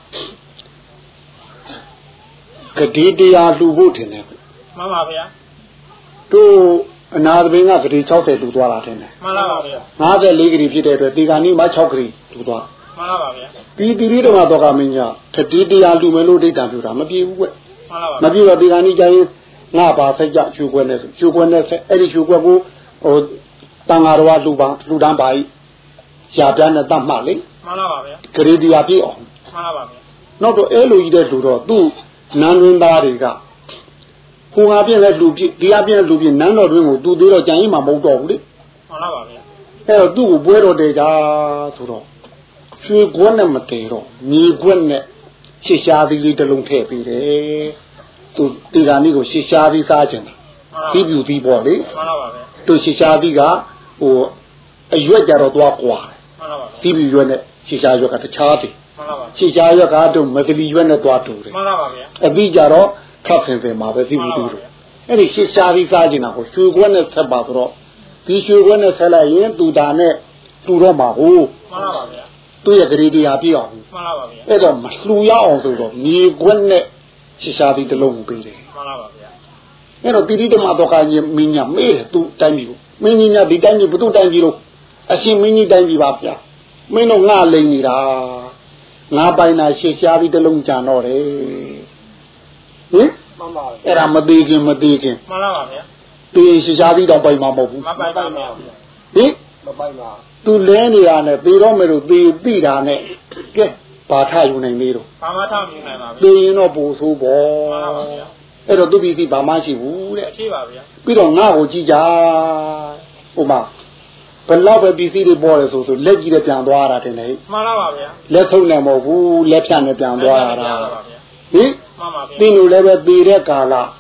ကတိတရားလှူဖို့ထင်တယ်မှန်ပါဗျာတို့အနာသဘင်ကဂတိ၆၀လှူသွားတာထင်တယ်မှန်ပါဗျာ၅၄ဂတိဖြစ်တဲ့အတွက်တေခါနေမှာ၆ဂတိလှူသွားမှန်ပါဗျာပြီးတိတိဓမ္မတော့ကမင်းကြီးကတတိတရားလှူမယ်လို့ဒိဋ္ဌာန်ပြောတာမပြေဘူးကွမှန်ပါမပြေတော့တေခါနေကြရင်ငါပါဆက်ကြချူခွဲနေချူခွဲနေအဲ့ဒီချူခွဲကိုဟိုတန်ဃာတော်ကလှူပါလှူဒန်းပါ၏ရှားပြနဲ့တတ်မှလေမှန်ပါဗျာဂရေတရားပြည့်အောင်မှန်ပါဗျာနောက်တော့အဲ့လိုကြီးတဲ့လူတော့သူ့နန်းရင်းသားတွေကဟိုငါပြည့်လဲလူပြည့်တရားပြည့်လူပြည့်နန်းတော်တွင်ကိုသူသေးတော့ကြံရင်မှမဟုတ်တော့ဘူးလေမှန်ပါဗျာအဲ့တော့သူ့ကိုပွဲတော်တယ်ကြဆိုတော့ရွှေခွက်နဲ့မတည်တော့မြေခွက်နဲ့ရှစ်ရှားသီးလေးတစ်လုံးထည့်ပေးတယ်သူဒီကနေ့ကိုရှစ်ရှားသီးစားခြင်းပြီးပြူပြီးပေါ့လေမှန်ပါဗျာသူရှစ်ရှားသီးကဟိုအရွက်ကြတော့သွားကွာမှန်ပါဗျာပြီးပြူရွက်နဲ့ရှစ်ရှားရွက်ကတခြားတယ်မှန်ပါဗျာရှစ်ရှားရွက်ကတော့မကလီရွက်နဲ့သွားတူတယ်မှန်ပါဗျာအပြီးကြတော့ခပ်ဆင်ဆင်မှာပဲပြီးပြူပြီးတော့အဲ့ဒီရှစ်ရှားသီးစားခြင်းကိုရွှေခွက်နဲ့ဆက်ပါဆိုတော့ဒီရွှေခွက်နဲ့ဆက်လိုက်ရင်သူဒါနဲ့တူတော့မှာဟုတ်မှန်ပါဗျာသူ့ရဲ့ဂရေတရားပြည့်အောင်မှန်ပါဗျာအဲ့တော့မလှူရအောင်ဆိုတော့မြေခွက်နဲ့ရှစ်ရှားသီးတစ်လုံးကိုပေးတယ်မှန်ပါဗျာအဲ့တော့တိတိဓမ္မတော်ကကြီးမင်းညာမေးတယ်သူတိုင်းပြီကိုမင်းကြီးညာဒီတိုင်းပြီဘုသူတိုင်းပြီလို့အရှင်မင်းကြီးတိုင်းပြီပါဗျာမင်းတို့ငါလိန်နေတာငါပိုင်တာရှေ့ရှားပြီးတစ်လုံးကြံတော့တယ်ဟင်မှန်ပါအဲ့ဒါမသေးခင်မသေးခင်မှန်ပါဗျာသူရှေ့ရှားပြီးတော့ပိုင်မှာမဟုတ်ဘူးမပိုင်ပါဗျာဟင်မပိုင်ပါသူလဲနေတာနဲ့သေတော့မယ်လို့သေပြီတာနဲ့ကဲဘာထယူနိုင်လေတော့ဘာမှထားမနိုင်ပါဗျာသေရင်တော့ပူဆိုးပေါ့မှန်ပါဗျာအဲ့တော့သူပြည်စီဘာမှရှိဘူးတဲ့ရှိပါဗျာပြီးတော့ငါ့ကိုကြည့်ကြဟိုမှာဘလောက်ပဲပစ္စည်းတွေပေါ်တယ်ဆိုဆိုလက်ကြီးနဲ့ပြန်သွားတာတင်လေမှန်ပါဗျာလက်ထုံနဲ့မဟုတ်ဘူးလက်ဖြတ်နဲ့ပြန်သွားတာဟင်မှန်ပါဗျာပြီးလို့လည်းပဲသေတဲ့ကာလ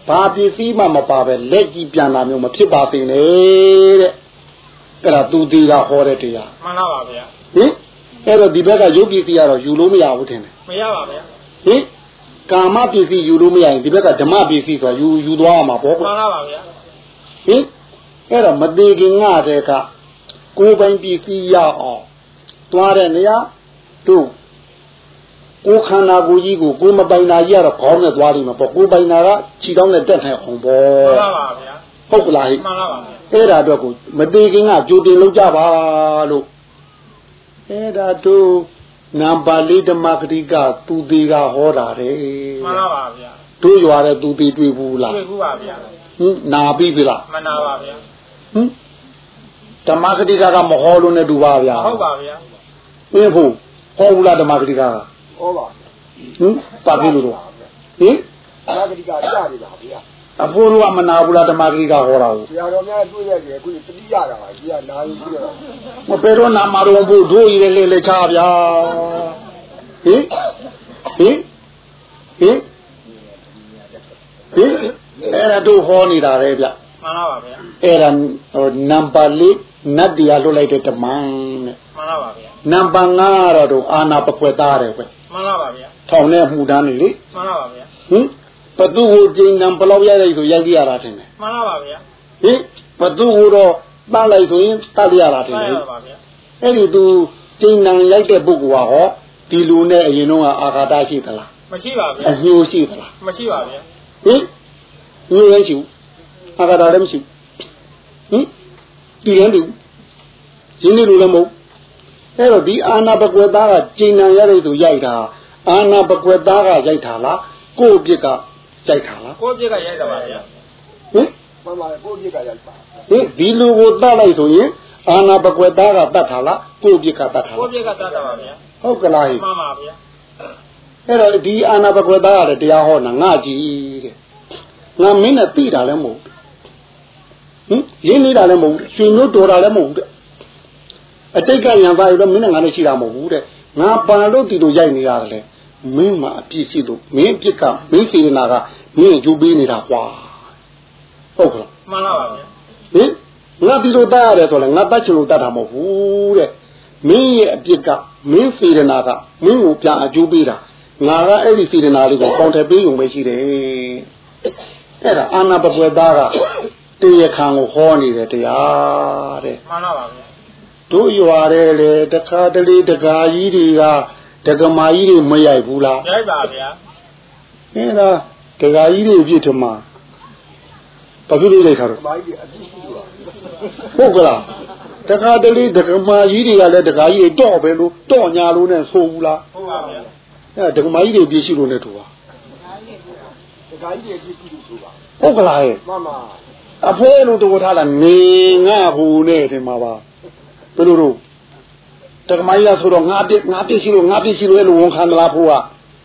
ဘာပစ္စည်းမှမပါပဲလက်ကြည့်ပြန်လာမျိုးမဖြစ်ပါစေနဲ့တဲ့အဲ့ဒါသူဒီကဟောတဲ့တရားမှန်ပါပါဗျာဟင်အဲ့တော့ဒီဘက်ကရုပ်ပစ္စည်းကတော့ယူလို့မရဘူးထင်တယ်မရပါဗျာဟင်ကာမပစ္စည်းယူလို့မရရင်ဒီဘက်ကဓမ္မပစ္စည်းဆိုယူယူသွားရမှာပေါ့မှန်ပါပါဗျာဟင်အဲ့တော့မသေးခင်ငါတဲ့ကကိုယ်ပိုင်ပစ္စည်းရအောင်သွားတဲ့နေရာတို့ကိုခန္ဓာကိုယ်ကြီးကိုကိုမပိုင်တာကြီးကတော့ခေါင်းနဲ့သွားလိမ့်မှာပေါ့ကိုပိုင်တာကခြေထောက်နဲ့တက်နိုင်အောင်ပေါ့မှန်ပါပါဗျာဟုတ်ကလားဟိမှန်ပါပါအဲ့ဒါတော့ကိုမသေးခင်ကကြိုတင်လုပ်ကြပါလို့အဲ့ဒါတို့နံပါတ်လေးဓမ္မဂတိကသူသေးကဟောတာတယ်မှန်ပါပါဗျာတို့ရွာတဲ့သူသေးတွေ့ဘူးလားတွေ့ဘူးပါဗျာဟင်နာပြီပြီလားမနာပါဗျာဟင်ဓမ္မဂတိကကမဟောလို့နဲ့တူပါဗျာဟုတ်ပါဗျာအင်းဖို့ဟောဘူးလားဓမ္မဂတိကကဟောပါဟင်ပါပြီလို့ဟင်ဓမ္မဂတိကကြားနေတာဗျာအဖိုးတို့ကမနာဘူးလားဓမ္မဂတိကဟောတာကိုဆရာတော်များတွေ့ရတယ်အခုတတိယတာပါကြီးကနာယူပြီးတော့မပေတော့နာမတော်ဘူးတို့ရည်လေလေချဗျာဟင်ဟင်ဟင်ဟင်အဲ့ဒါတို့ဟောနေတာလေဗျမှန်ပါပါဗျာအဲ့ဒါဟိုနံပါတ်လေးနတ်တရားလွတ်လိုက်တဲ့ဓမ္မနဲ့မှန်ပါပါဗျာနံပါတ်ငါတော့တို့အာနာပကွက်သားတယ်ပဲမှန်ပါပါဗျာထောင်နဲ့မှုတန်းနေလေမှန်ပါပါဗျာဟင်ဘသူ့ကိုကျင်းနံဘလောက်ရလိုက်ဆိုရိုက်ပြရတာထင်တယ်မှန်ပါပါဗျာဟင်ဘသူ့ကိုတော့တတ်လိုက်ဆိုရင်တတ်ရတာထင်တယ်မှန်ပါပါဗျာအဲ့ဒီသူကျင်းနံရိုက်တဲ့ပုဂ္ဂိုလ်ကဟောဒီလူနဲ့အရင်တော့အာဃာတရှိသလားမရှိပါဗျာအညိုရှိသလားမရှိပါဗျာဟင်ညိုလည်းရှိအာဃာတလည်းမရှိဟင်ဒီရင်တူရင်းနေလို့လည်းမဟုတ်အဲ့တော့ဒီအာနာပကွက်သားကကျင်းနံရတဲ့သူရိုက်တာအာနာပကွက်သားကရိုက်တာလားကိုယ့်အပြစ်ကရိုက်တာလားကိုယ့်အပြစ်ကရိုက်တာပါဗျာဟင်မှန်ပါကိုယ့်အပြစ်ကရိုက်ပါဟင်ဒီလူကိုတတ်လိုက်ဆိုရင်အာနာပကွက်သားကတတ်တာလားကိုယ့်အပြစ်ကတတ်တာလားကိုယ့်အပြစ်ကတတ်တာပါဗျာဟုတ်ကလားမှန်ပါဗျာအဲ့တော့ဒီအာနာပကွက်သားရတယ်တရားဟောတာငါကြည့်တဲ့ငါမင်းနဲ့သိတာလည်းမဟုတ်ဟင်ရင်းနေတာလည်းမဟုတ်ရှင်မျိုးတော်တာလည်းမဟုတ်တဲ့အတိတ်ကရံပါရတော့မင်းနဲ့ငါနဲ့ရှိတာမဟုတ်ဘူးတဲ့ငါပါလို့ဒီလိုရိုက်နေရတယ်လေမင်းမှာအပြစ်ရှိလို့မင်းအပြစ်ကမင်းစေနာကမင်းကြိုးပေးနေတာကွာဟုတ်ကလားမှန်ပါပါဗျာဟင်ငါဒီလိုတတ်ရတယ်ဆိုလဲငါတတ်ချင်လို့တတ်တာမဟုတ်ဘူးတဲ့မင်းရဲ့အပြစ်ကမင်းစေနာကမင်းကိုပြန်အကျိုးပေးတာငါကအဲ့ဒီစေနာလေးကိုပေါင်တယ်ပေးုံပဲရှိတယ်အဲ့ဒါအာနာပပွေသားကတရားခံကိုဟောနေတယ်တရားတဲ့မှန်ပါပါဗျာတို့ရွာတဲ့လေတခါတလေတကာကြီးတွေကဒကမာကြီးတွေမရိုက်ဘူးလားရိုက်ပါဗျာအဲ့ဒါဒကာကြီးတွေပြစ်ထမဘာဖြစ်လို့ရိုက်တာတော့ဒကာကြီးအပြစ်ရှိလို့ဟုတ်ကလားတခါတလေဒကမာကြီးတွေကလည်းဒကာကြီးတွေတော့ပဲလို့တော့ညာလို့နဲ့ဆိုဘူးလားဟုတ်ပါဗျာအဲ့ဒကမာကြီးတွေပြစ်ရှိလို့နဲ့တူပါဒကာကြီးတွေပြစ်ရှိလို့ဆိုပါဟုတ်ကလားဟဲ့မှန်ပါအဖေလို့တော်ထားတာနေငါဟူနဲ့ထင်မှာပါဘယ်လိုလို့တက္ကမကြီးဆိုတော့ငါပြငါပြရှိလို့ငါပြရှိလို့လို့ဝန်ခံမလားဖို့က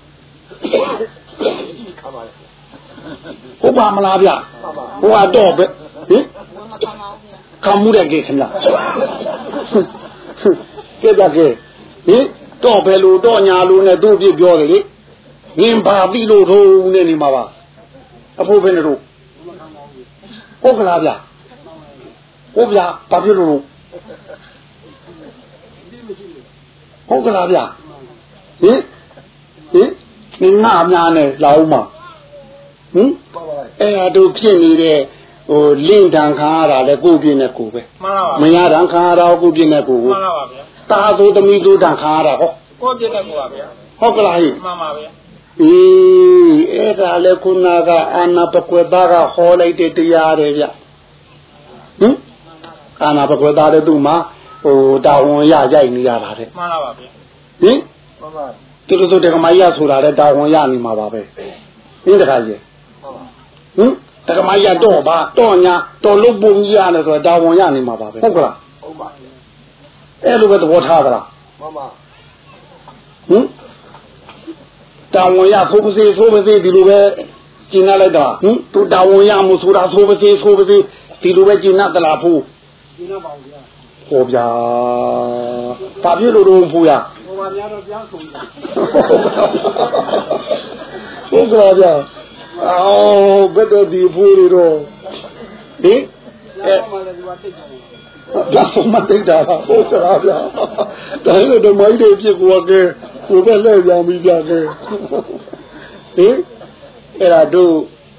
ဟုတ်ပါမလားဗျဟိုကတော့ပဲဟင်ခံမှုတဲ့ကေခင်လားကဲကြကေဟင်တော့ဘယ်လိုတော့ညာလို့နဲ့သူ့ပြပြောတယ်လေငင်ပါပြီလို့ထုံးနေနေမှာပါအဖိုးဘယ်နဲ့တို့ဟုတ်ကလားဗျဟုတ်ဗျာဘာဖြစ်လို့လို့ဟုတ်ကလားဗျဟင်ဟင်နင်ငါအများနဲ့လာဦးမှာဟင်အဲ့ဒါတို့ဖြစ်နေတဲ့ဟိုလင့်တန်ခါရတာလဲကိုပြင်းနဲ့ကိုပဲမှန်ပါပါမရတန်ခါရတာကိုပြင်းနဲ့ကိုကိုမှန်ပါပါဗျာတာသို့သမီးတို့တန်ခါရတာဟောကိုပြင်းနဲ့ကိုပါဗျာဟုတ်ကလားဟိမှန်ပါဗျာအေးအဲ့ဒါလဲခုနကအာနာပကွေသားကဟောလိုက်တဲ့တရားတယ်ဗျဟင်အာနာပကွေသားတဲ့သူ့မှာဟိုတာဝန်ရရိုက်နေရတာတဲ့မှန်ပါပါဗျာဟင်မှန်ပါတူတူတက္ကမကြီးဆိုတာတဲ့တာဝန်ရနေမှာပါပဲဟင်တခါကြီးဟင်တက္ကမကြီးတော့ပါတော့ညာတော်လို့ပုံကြီးရတယ်ဆိုတာတာဝန်ရနေမှာပါပဲဟုတ်ကလားဟုတ်ပါအဲ့လိုပဲသဘောထားသလားမှန်ပါဟင်တာဝန်ရဆိုပါစေဆိုပါစေဒီလိုပဲကျင်လိုက်တာဟင်သူတာဝန်ရမှုဆိုတာဆိုပါစေဆိုပါစေဒီလိုပဲကျင်တလားဖို့ကျင်ပါဗျာဟောဗျာဘာဖြစ်လို့တော့ဖို့ရဟောပါများတော့ပြန်ဆုံးတာဟုတ်ကဲ့ဗျာဟအော်ဘယ်တော့ဒီဖို့ရတော့ဟင်အဲ့ဒါမှတိတ်တာဟုတ်ကလားဗျာဒါလည်းဓမ္မကြီးတွေဖြစ်ကိုကဲကိုပဲလဲရောင်ပြီးပြကဲဟင်အဲ့ဒါတို့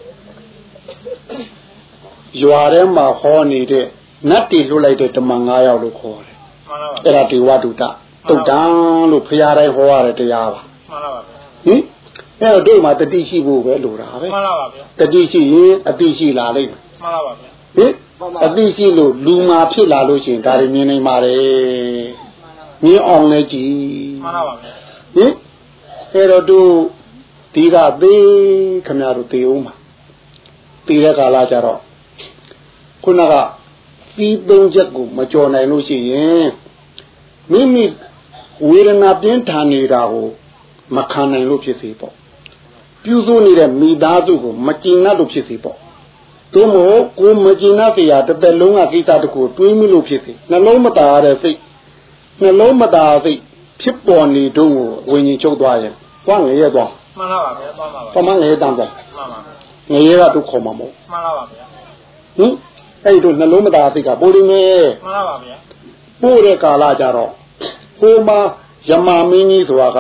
ရွာထဲမှာဟောနေတဲ့နတ်တီလွတ်လိုက်တဲ့ဓမ္မ၅ယောက်လို့ခေါ်တယ်အဲ့ဒါဒေဝတုတ္တတုတ်တံလို့ဖရာတိုင်းဟောရတဲ့တရားပါမှန်ပါပါဟင်အဲ့တော့တို့မှာတတိရှိဖို့ပဲလိုတာပဲမှန်ပါပါဗျာတတိရှိရင်အတိရှိလာလိမ့်မယ်မှန်ပါပါဗျာဟင်အတိရှိလို့လူမာဖြစ်လာလို့ရှိရင်ဒါတွေမြင်နေပါတယ်မြင်အောင်လည်းကြည်မှန်ပါပါဗျာဟင်အဲ့တော့တို့ဒီကသေးခမရတို့သေအောင်ပါသေတဲ့ကာလကြတော့ခုနကပြီးသုံးချက်ကိုမကြော်နိုင်လို့ရှိရင်မိမိဝေဒနာပြင်းထန်နေတာကိုမခံနိုင်လို့ဖြစ်စေပေါ့ပြုစုနေတဲ့မိသားစုကိုမကျင်납လို့ဖြစ်စေပေါ့သို့မဟုတ်ကိုမကျင်납เสียတစ်သက်လုံးကကိစ္စတခုတွေးမိလို့ဖြစ်စေနှလုံးမตาရတဲ့စိတ်နှလုံးမตาစိတ်ဖြစ်ပေါ်နေတုန်းကိုဝิญဉ်ချုပ်သွားရင်သွားငရဲသွားမှန်ပါပါဗျာသွားပါပါပမငရဲတန်းသွားမှန်ပါငရဲကတို့ခေါ်မှာမဟုတ်မှန်ပါပါဗျာဟင်အဲ့တို့နှလုံးမตาစိတ်ကပိုရင်းနေမှန်ပါပါဗျာပို့တဲ့ကာလကြတော့ကိုမယမမင်းကြီးဆိုတာက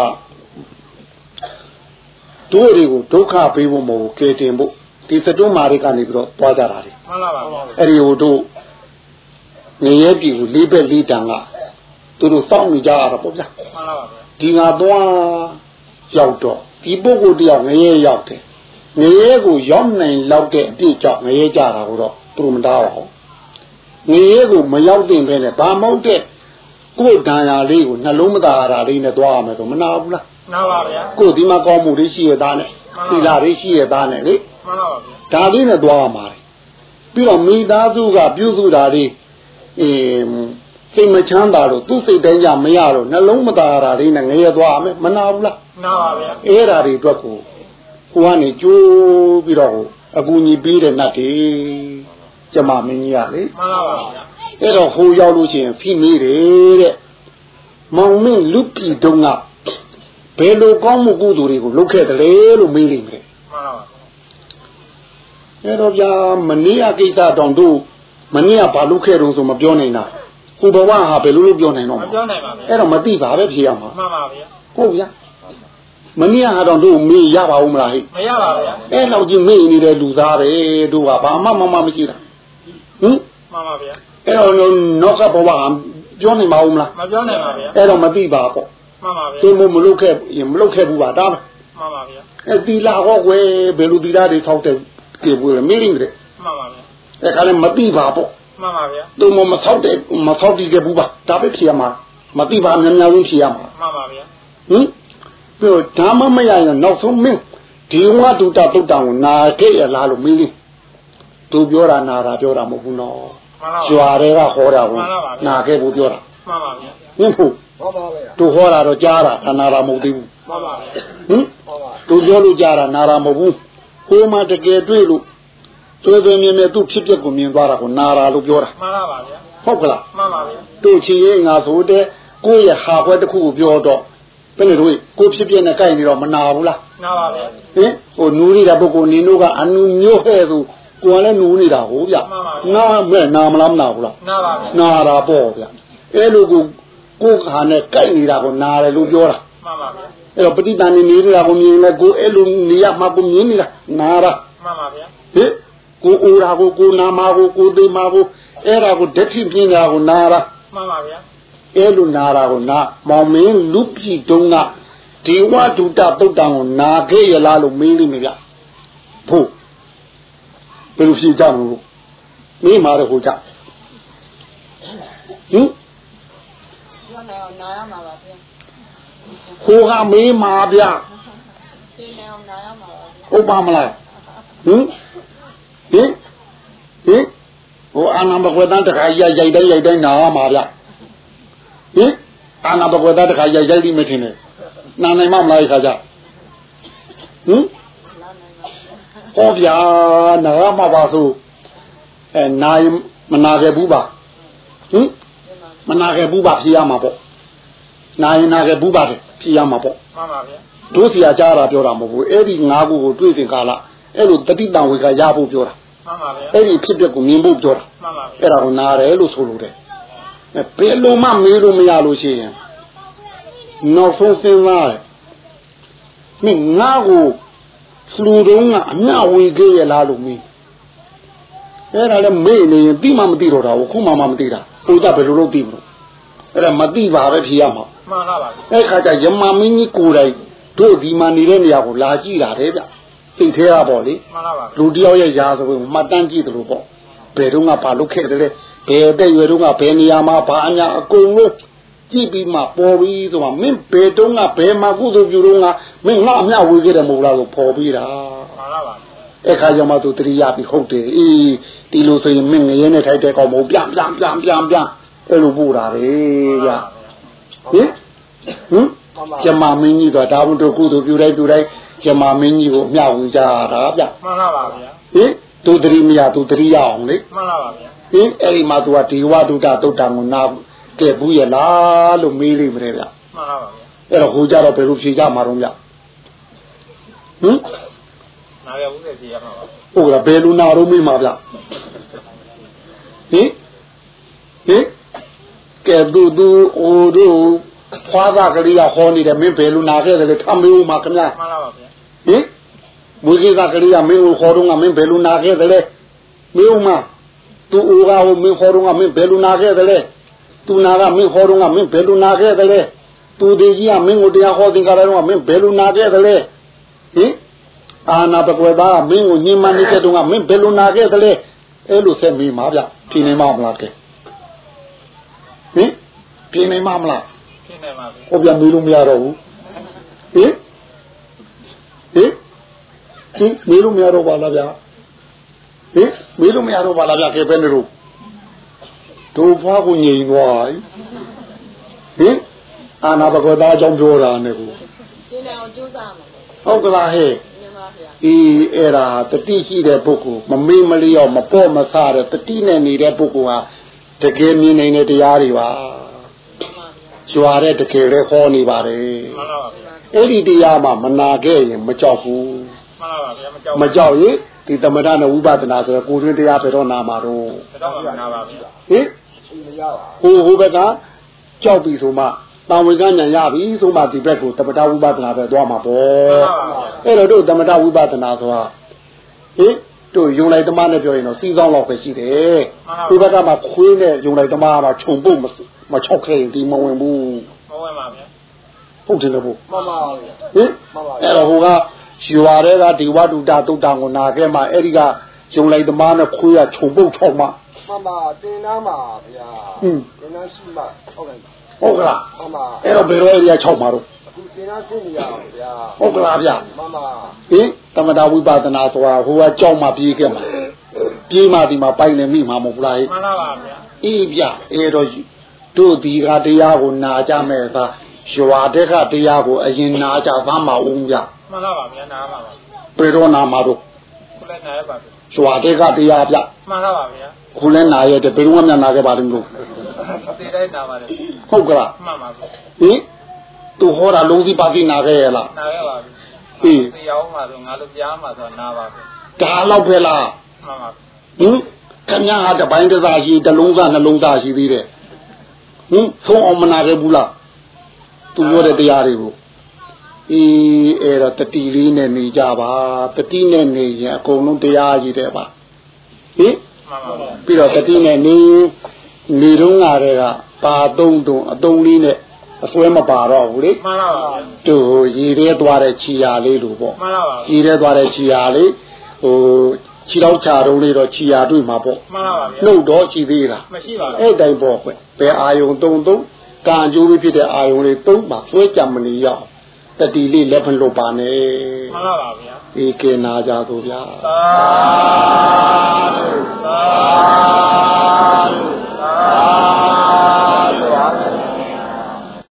တို့တွေကိုဒုက္ခပေးဖို့မဟုတ်ကယ်တင်ဖို့ဒီစတုမာတွေကနေပြီးတော့တွားကြတာလေမှန်ပါပါအဲ့ဒီဟိုတို့ငရဲပြည်ကိုလေးဘက်လေးတန်ကသူတို့စောင့်နေကြရတာပေါ့ဗျာမှန်ပါပါဒီငါသွားရောက်တော့ဒီပုဂ္ဂိုလ်တယောက်ငရဲရောက်တယ်ငရဲကိုရောက်နိုင်လောက်တဲ့အပြည့်ကြောင့်ငရဲကြတာကိုတော့သူတို့မတားပါဘူးငရဲကိုမရောက်တင်ပဲနဲ့ဘာမဟုတ်တဲ့ကိုယ်တန်ရာလေးကိုနှလုံးမသားရတာလေးနဲ့သွားရမယ်ဆိုမနာဘူးလားနာပါဗျာကိုယ်ဒီမှာကောင်းမှုတွေရှိရသားနဲ့သီလတွေရှိရသားနဲ့လေမှန်ပါဗျာဒါလေးနဲ့သွားရမှာလေပြီးတော့မိသားစုကပြုစုတာတွေအင်းစိတ်မချမ်းသာလို့သူ့စိတ်တိုင်းကြမရတော့နှလုံးမသားရတာလေးနဲ့ငရဲသွားရမယ်မနာဘူးလားနာပါဗျာအဲ့ဓာတွေအတွက်ကိုကိုကနေကြိုးပြီးတော့အကူညီပေးတဲ့နတ်တွေကျမမင်းကြီးကလေမှန်ပါပါဗျာအဲ့တော့ဟိုရောက်လို့ရှိရင်ဖိမိတယ်တဲ့မောင်မင်းလူပြည်တုံးကဘယ်လိုကောင်းမှုကုသိုလ်တွေကိုလုပ်ခဲ့တယ်လဲလို့မေးလိမ့်မယ်မှန်ပါပါအဲ့တော့ဗျာမနေ့ကကိစ္စတောင်တို့မနေ့ကဘာလုပ်ခဲ့တော့ဆိုမပြောနိုင်တာကိုဘဝဟာဘယ်လိုလုပ်ပြောနိုင်တော့မပြောနိုင်ပါဘူးအဲ့တော့မသိပါပဲဖြေရမှာမှန်ပါဗျာဟုတ်ဗျာမနေ့ကတောင်တို့မေးရပါဦးမလားဟိမရပါဗျာအဲ့လောက်ကြီးမေးနေတဲ့လူသားပဲတို့ကဘာမှမမမရှိတာဟင်မှန်ပါဗျာအဲ့တော့နောက်ကဘဝပြောနိုင်မအောင်မလားမပြောနိုင်ပါဗျာအဲ့တော့မသိပါပေါ့မှန်ပါဗျာသူမလုပ်ခဲ့မလုပ်ခဲ့ဘူးပါဒါပဲမှန်ပါဗျာအဲ့ဒီလာဟောကွယ်ဘယ်လိုဒီလာတွေထောက်တဲ့ပြေပွေးမေးလိမ့်တယ်မှန်ပါဗျာအဲ့ခါလည်းမသိပါပေါ့မှန်ပါဗျာသူမမထောက်တဲ့မထောက်တည်ခဲ့ဘူးပါဒါပဲဖြေရမှာမသိပါများများဆုံးဖြေရမှာမှန်ပါဗျာဟင်ပြီးတော့ဓမ္မမရရင်နောက်ဆုံးမင်းဒီဝတ္တုတတုတ်တံကိုနာခဲ့ရလားလို့မေးလိမ့်သူပြောတာနာတာပြောတာမဟုတ်ဘူးနော်ကျွာတွေကဟောတာကိုနာခဲ့ဖို့ပြောတာမှန်ပါဗျာဟင်ဖို့မှန်ပါဗျာသူဟောတာတော့ကြားတာနာတာမဟုတ်သေးဘူးမှန်ပါဗျာဟင်သူပြောလို့ကြားတာနာတာမဟုတ်ဘူးကိုမှတကယ်တွေ့လို့သွေးသွေးမြင်မြင်သူ့ဖြစ်ပျက်ကိုမြင်သွားတာကိုနာတာလို့ပြောတာမှန်ပါဗျာဟုတ်ကလားမှန်ပါဗျာတို့ချီရဲ့ငါဆိုတဲ့ကိုယ့်ရဲ့ဟာခွဲတစ်ခုကိုပြောတော့ဘယ်လိုတို့ကိုဖြစ်ပျက်နဲ့ကြိုက်နေတော့မနာဘူးလားနာပါဗျာဟင်ဟိုနူးနေတာပုဂ္ဂိုလ်နင်တို့ကအနူမျိုးဟဲ့ဆိုကိုယ်ကလည်းနူးနေတာဟိုဗျနာမဲ့နာမလားမနာဘူးလားနာပါဗျာနာတာပေါ့ဗျအဲ့လိုကိုကိုယ်ခါနဲ့ကြိုက်နေတာကိုနာတယ်လို့ပြောတာမှန်ပါဗျာအဲ့တော့ပဋိသန္ဓေနေနေတာကိုမြင်လဲကိုအဲ့လိုနေရမှာကိုမြင်နေတာနာတာမှန်ပါဗျာဟင်ကိုအိုတာကိုကိုနာမှာကိုကိုသိမှာကိုအဲ့ဒါကိုဓာတ်ထိပြင်းတာကိုနာတာမှန်ပါဗျာအဲ့လိုနာတာကိုနာမောင်မင်းလူပြည်တုံးကဒီဝတ္တုတတုတ်တံကိုနာခဲ့ရလားလို့မေးလိမ့်မယ်ဗျဖို့ဘယ်လိုဖြေကြမလို့မေးမှာတော့ဟိုကြဟင်ပြောနေအောင်နာရမှာပါဗျာဟိုကမေးမှာဗျသိနေအောင်နာရမှာပါဟုတ်ပါမလားဟင်ဟင်ဟင်ဟိုအာနာဘကွေတန်းတခါရိုက်ရိုက်တိုင်းရိုက်တိုင်းနာရမှာဗျဟင်အာနာဘကွေတန်းတခါရိုက်ရိုက်ပြီးမထင်နဲ့နာနိုင်မမလားခါကြဟင်ဟောဗျာနာရမှာပါဆိုအဲနိုင်မနာခဲ့ဘူးပါဟင်မနာခဲ့ဘူးပါဖြေရမှာပေါ့နိုင်နာခဲ့ဘူးပါတယ်ဖြေရမှာပေါ့မှန်ပါဗျာတို့ဆရာကြားတာပြောတာမဟုတ်ဘူးအဲ့ဒီငါးခုကိုတွေ့တင်ကာလအဲ့လိုတတိတံဝေကရဖို့ပြောတာမှန်ပါဗျာအဲ့ဒီဖြစ်တဲ့ကိုမြင်ဖို့ပြောတာမှန်ပါဗျာအဲ့ဒါကိုနားတယ်လို့ဆိုလို့တယ်ဘယ်လိုမှမေးလို့မရလို့ရှိရင်နောက်ဆုံးစဉ်းစားတယ်မင်းငါ့ကိုလူတုံးကအမျှဝေခဲ့ရလားလို့မေးအဲ့ဒါလည်းမေ့နေရင်ပြီးမှမသိတော့တာကိုခုမှမှမသိတာဟိုကြဘယ်လိုလုပ်သိမလို့အဲ့ဒါမသိပါပဲဖြေရမှာမှန်ပါပါအဲ့ခါကျယမမင်းကြီးကိုယ်တိုင်တို့ဒီမှာနေတဲ့နေရာကိုလာကြည့်တာတဲ့ဗျသိသေးတာပေါ့လေမှန်ပါပါလူတယောက်ရဲ့ຢာဆိုရင်မှတ်တမ်းကြည့်တယ်လို့ပေါ့ဘယ်တော့မှဘာလုပ်ခဲ့တယ်လဲဘယ်တဲ့ရွယ်တော့ကဘယ်နေရာမှာဘာအညာအကုန်လုံးကြည့်ပြီးမှပေါ်ပြီးဆိုမှမင်းဘယ်တော့ကဘယ်မှာကုသိုလ်ပြုတော့ကမင်းငါအမျှဝေခဲ့တယ်မဟုတ်လားဆိုပေါ်ပြီးတာမှန်ပါပါအဲ့ခါကျမှသူတတိယပြီးဟုတ်တယ်အေးဒီလိုဆိုရင်မင်းငရဲနဲ့ထိုက်တဲ့ကောင်မဟုတ်ပြန်ပြန်ပြန်ပြန်ပြန်အဲ့လိုပို့တာလေဗျဟင်ဟင်ကျမမင်းကြီးကဒါမှတို့ကုသိုလ်ပြုတိုင်းပြုတိုင်းကျမမင်းကြီးကိုအမျှဝေကြတာဗျမှန်ပါပါဗျာဟင်သူတတိမရသူတတိရအောင်လေမှန်ပါပါဗျာဟင်အဲ့ဒီမှာသူကဒီဝဒုဒတုတ်တံကိုနာကဲဘူးရလားလို့မေးလိမ့်မယ်ဗျမှန်ပါပါဗျာအဲ့တော့ဟိုကြတော့ဘယ်လိုဖြေကြမှာတော့ဗျဟင်နာရဘူးလေကြည့်ရမှာပါဟုတ်ကဲ့ဘယ်လိုနာတော့မေးမှာဗျဟင်ဟင်ကဲသူသူအိုတို့ဖွာသားကလေးကဟောနေတယ်မင်းဘယ်လိုနာခဲ့တယ်လဲထမေးဦးမှာခင်ဗျာမှန်ပါပါဗျာဟင်မွေးကြီးကကလေးကမင်းကိုခေါ်တော့ကမင်းဘယ်လိုနာခဲ့တယ်လဲမေးဦးမှာသူအိုကဟိုမင်းခေါ်တော့ကမင်းဘယ်လိုနာခဲ့တယ်လဲသူနာကမင်းခေါ်တော့ကမင်းဘယ်လိုနာခဲ့တယ်လဲသူဒီကြီးကမင်းကိုတရားဟောသင်္ကာရတော့ကမင်းဘယ်လိုနာခဲ့တယ်လဲဟင်အာနာပကွယ်သားကမင်းကိုညှဉ်းပန်းနေတဲ့တုန်းကမင်းဘယ်လိုနာခဲ့တယ်လဲအဲ့လိုဆက်မိမှာဗျဖြေနေမှာမလားကဲဟင်ဖြေနေမှာမလားရှင်းနေပါပြီဟုတ်ပြန်မေးလို့မရတော့ဘူးဟင်ဟင်ဟင်မေးလို့မရတော့ပါလားဗျာဟင်မေးလို့မရတော့ပါလားဗျာကဲပဲနေလို့တို့ဖွားကိုငြိမ်သွားဟင်အာနာဘဂဝတာအကြောင်းပြောတာနဲ့ကိုရှင်းအောင်ကြိုးစားမှာဟုတ်ကလားဟဲ့ရှင်းပါဗျာအေးအဲ့ဒါတတိရှိတဲ့ပုဂ္ဂိုလ်မမေ့မလျော့မပေါ့မဆတဲ့တတိနဲ့နေတဲ့ပုဂ္ဂိုလ်ဟာတကယ်မြင်နေတဲ့တရားတွေပါကျွာတဲ့တကယ်လည်းဟောနေပါတယ်မှန်ပါပါဗျာအဲ့ဒီတရားမှမနာခဲ့ရင်မကြောက်ဘူးမှန်ပါပါဗျာမကြောက်မကြောက်ရင်ဒီသမထနဲ့ဝိပဿနာဆိုတော့ကိုယ်တွင်တရားပဲတော့နာမှာတော့တော့မှနာပါဗျာဟင်မရပါဟိုဟိုဘက်ကကြောက်ပြီဆိုမှတာဝန်ကညာရပြီဆိုမှဒီဘက်ကိုသမထဝိပဿနာပဲသွားမှာပေါ့အဲ့တော့တို့သမထဝိပဿနာဆိုတာဟင်တို့ယုံလိုက်သမားနဲ့ပြောရင်တော့စီးကောင်းလောက်ပဲရှိတယ်ဒီဘက်ကမှခွေးနဲ့ယုံလိုက်သမားကခြုံပုတ်မချောက်ခဲ့ရင်ဒီမဝင်ဘူးမဝင်ပါဗျာဟုတ်တယ်လို့မှန်ပါဗျာဟင်အဲ့တော့ဟိုကရွာတဲ့ကဒီဝတုတ္တတုတ်တံကိုနာခဲ့မှအဲ့ဒီကယုံလိုက်သမားနဲ့ခွေးကခြုံပုတ်ထောက်မှမှန်ပါတင်သားမှာဗျာဟင်းတင်သားရှိမှဟုတ်ကဲ့ဟုတ်ကလားမှန်ပါအဲ့တော့ဘယ်တော့အဲ့ဒီကခြောက်မှာတော့အခုတင်သားရှင်းနေရပါဗျာဟုတ်ကလားဗျမှန်ပါဟင်သမထဝိပဿနာဆိုတာဟိုကကြောက်မှပြေးခဲ့မှာပြေးမှဒီမှာပိုင်နေမိမှာမဟုတ်လားမှန်ပါပါဗျာအေးဗျအဲ့တော့တို့ဒီကတရားကိုနာကြမယ်သာရွာတဲ့ကတရားကိုအရင်နာကြသမ်းမအောင်ဗျမှန်ပါပါဗျာနားပါပါပြေတော့နာမှာတော့ခုလည်းနားရပါဗျာရွာတဲ့ကတရားဗျမှန်ပါပါဗျာခုလဲနာရဲ့တဲ့ဘယ်တော့မှနာခဲ့ပါတယ်လို့ဒီတိုင်းနာပါတယ်ဟုတ်ကလားမှန်ပါဗျာဟင်သူဟောတာလုံးစီပါတိနာခဲ့ရလားနာရပါပြီအေးဒီရောက်မှာဆိုငါတို့ကြားမှာဆိုနာပါဗျာဒါတော့ပဲလားမှန်ပါဟင်ခင်ဗျားဟာတပိုင်းတစ်စားရှိတစ်လုံးစားနှလုံးသားရှိသေးတယ်ဟင်ဆုံးအောင်မနာခဲ့ဘူးလားသူပြောတဲ့တရားတွေကိုအေးအဲ့တော့တတိလေးနဲ့နေကြပါတတိနဲ့နေရင်အကုန်လုံးတရားရှိတယ်ပါဟင်မှန်ပါဗျာပြီးတော့တတိနဲ့နေနေတော့ငါတွေကပါသုံးတုံအတုံးလေးနဲ့အစွဲမပါတော့ဘူးလေမှန်ပါပါဗျာသူရေထဲသွားတဲ့ခြီရာလေးလို့ပေါ့မှန်ပါပါခြီထဲသွားတဲ့ခြီရာလေးဟိုခြီတော့ခြာတုံးလေးတော့ခြီရာတွေ့မှာပေါ့မှန်ပါပါဗျာနှုတ်တော့ခြီသေးလားမရှိပါဘူးအဲ့တိုင်ပေါ့ကွဘယ်အာယုံသုံးသုံးကံကြိုးပြီးဖြစ်တဲ့အာယုံလေးသုံးပါဆွဲကြမနေရအောင်တတိလေးလက်ဖလွတ်ပါနဲ့မှန်ပါပါဗျာဒီကေနာကြသို့ဗျာသာ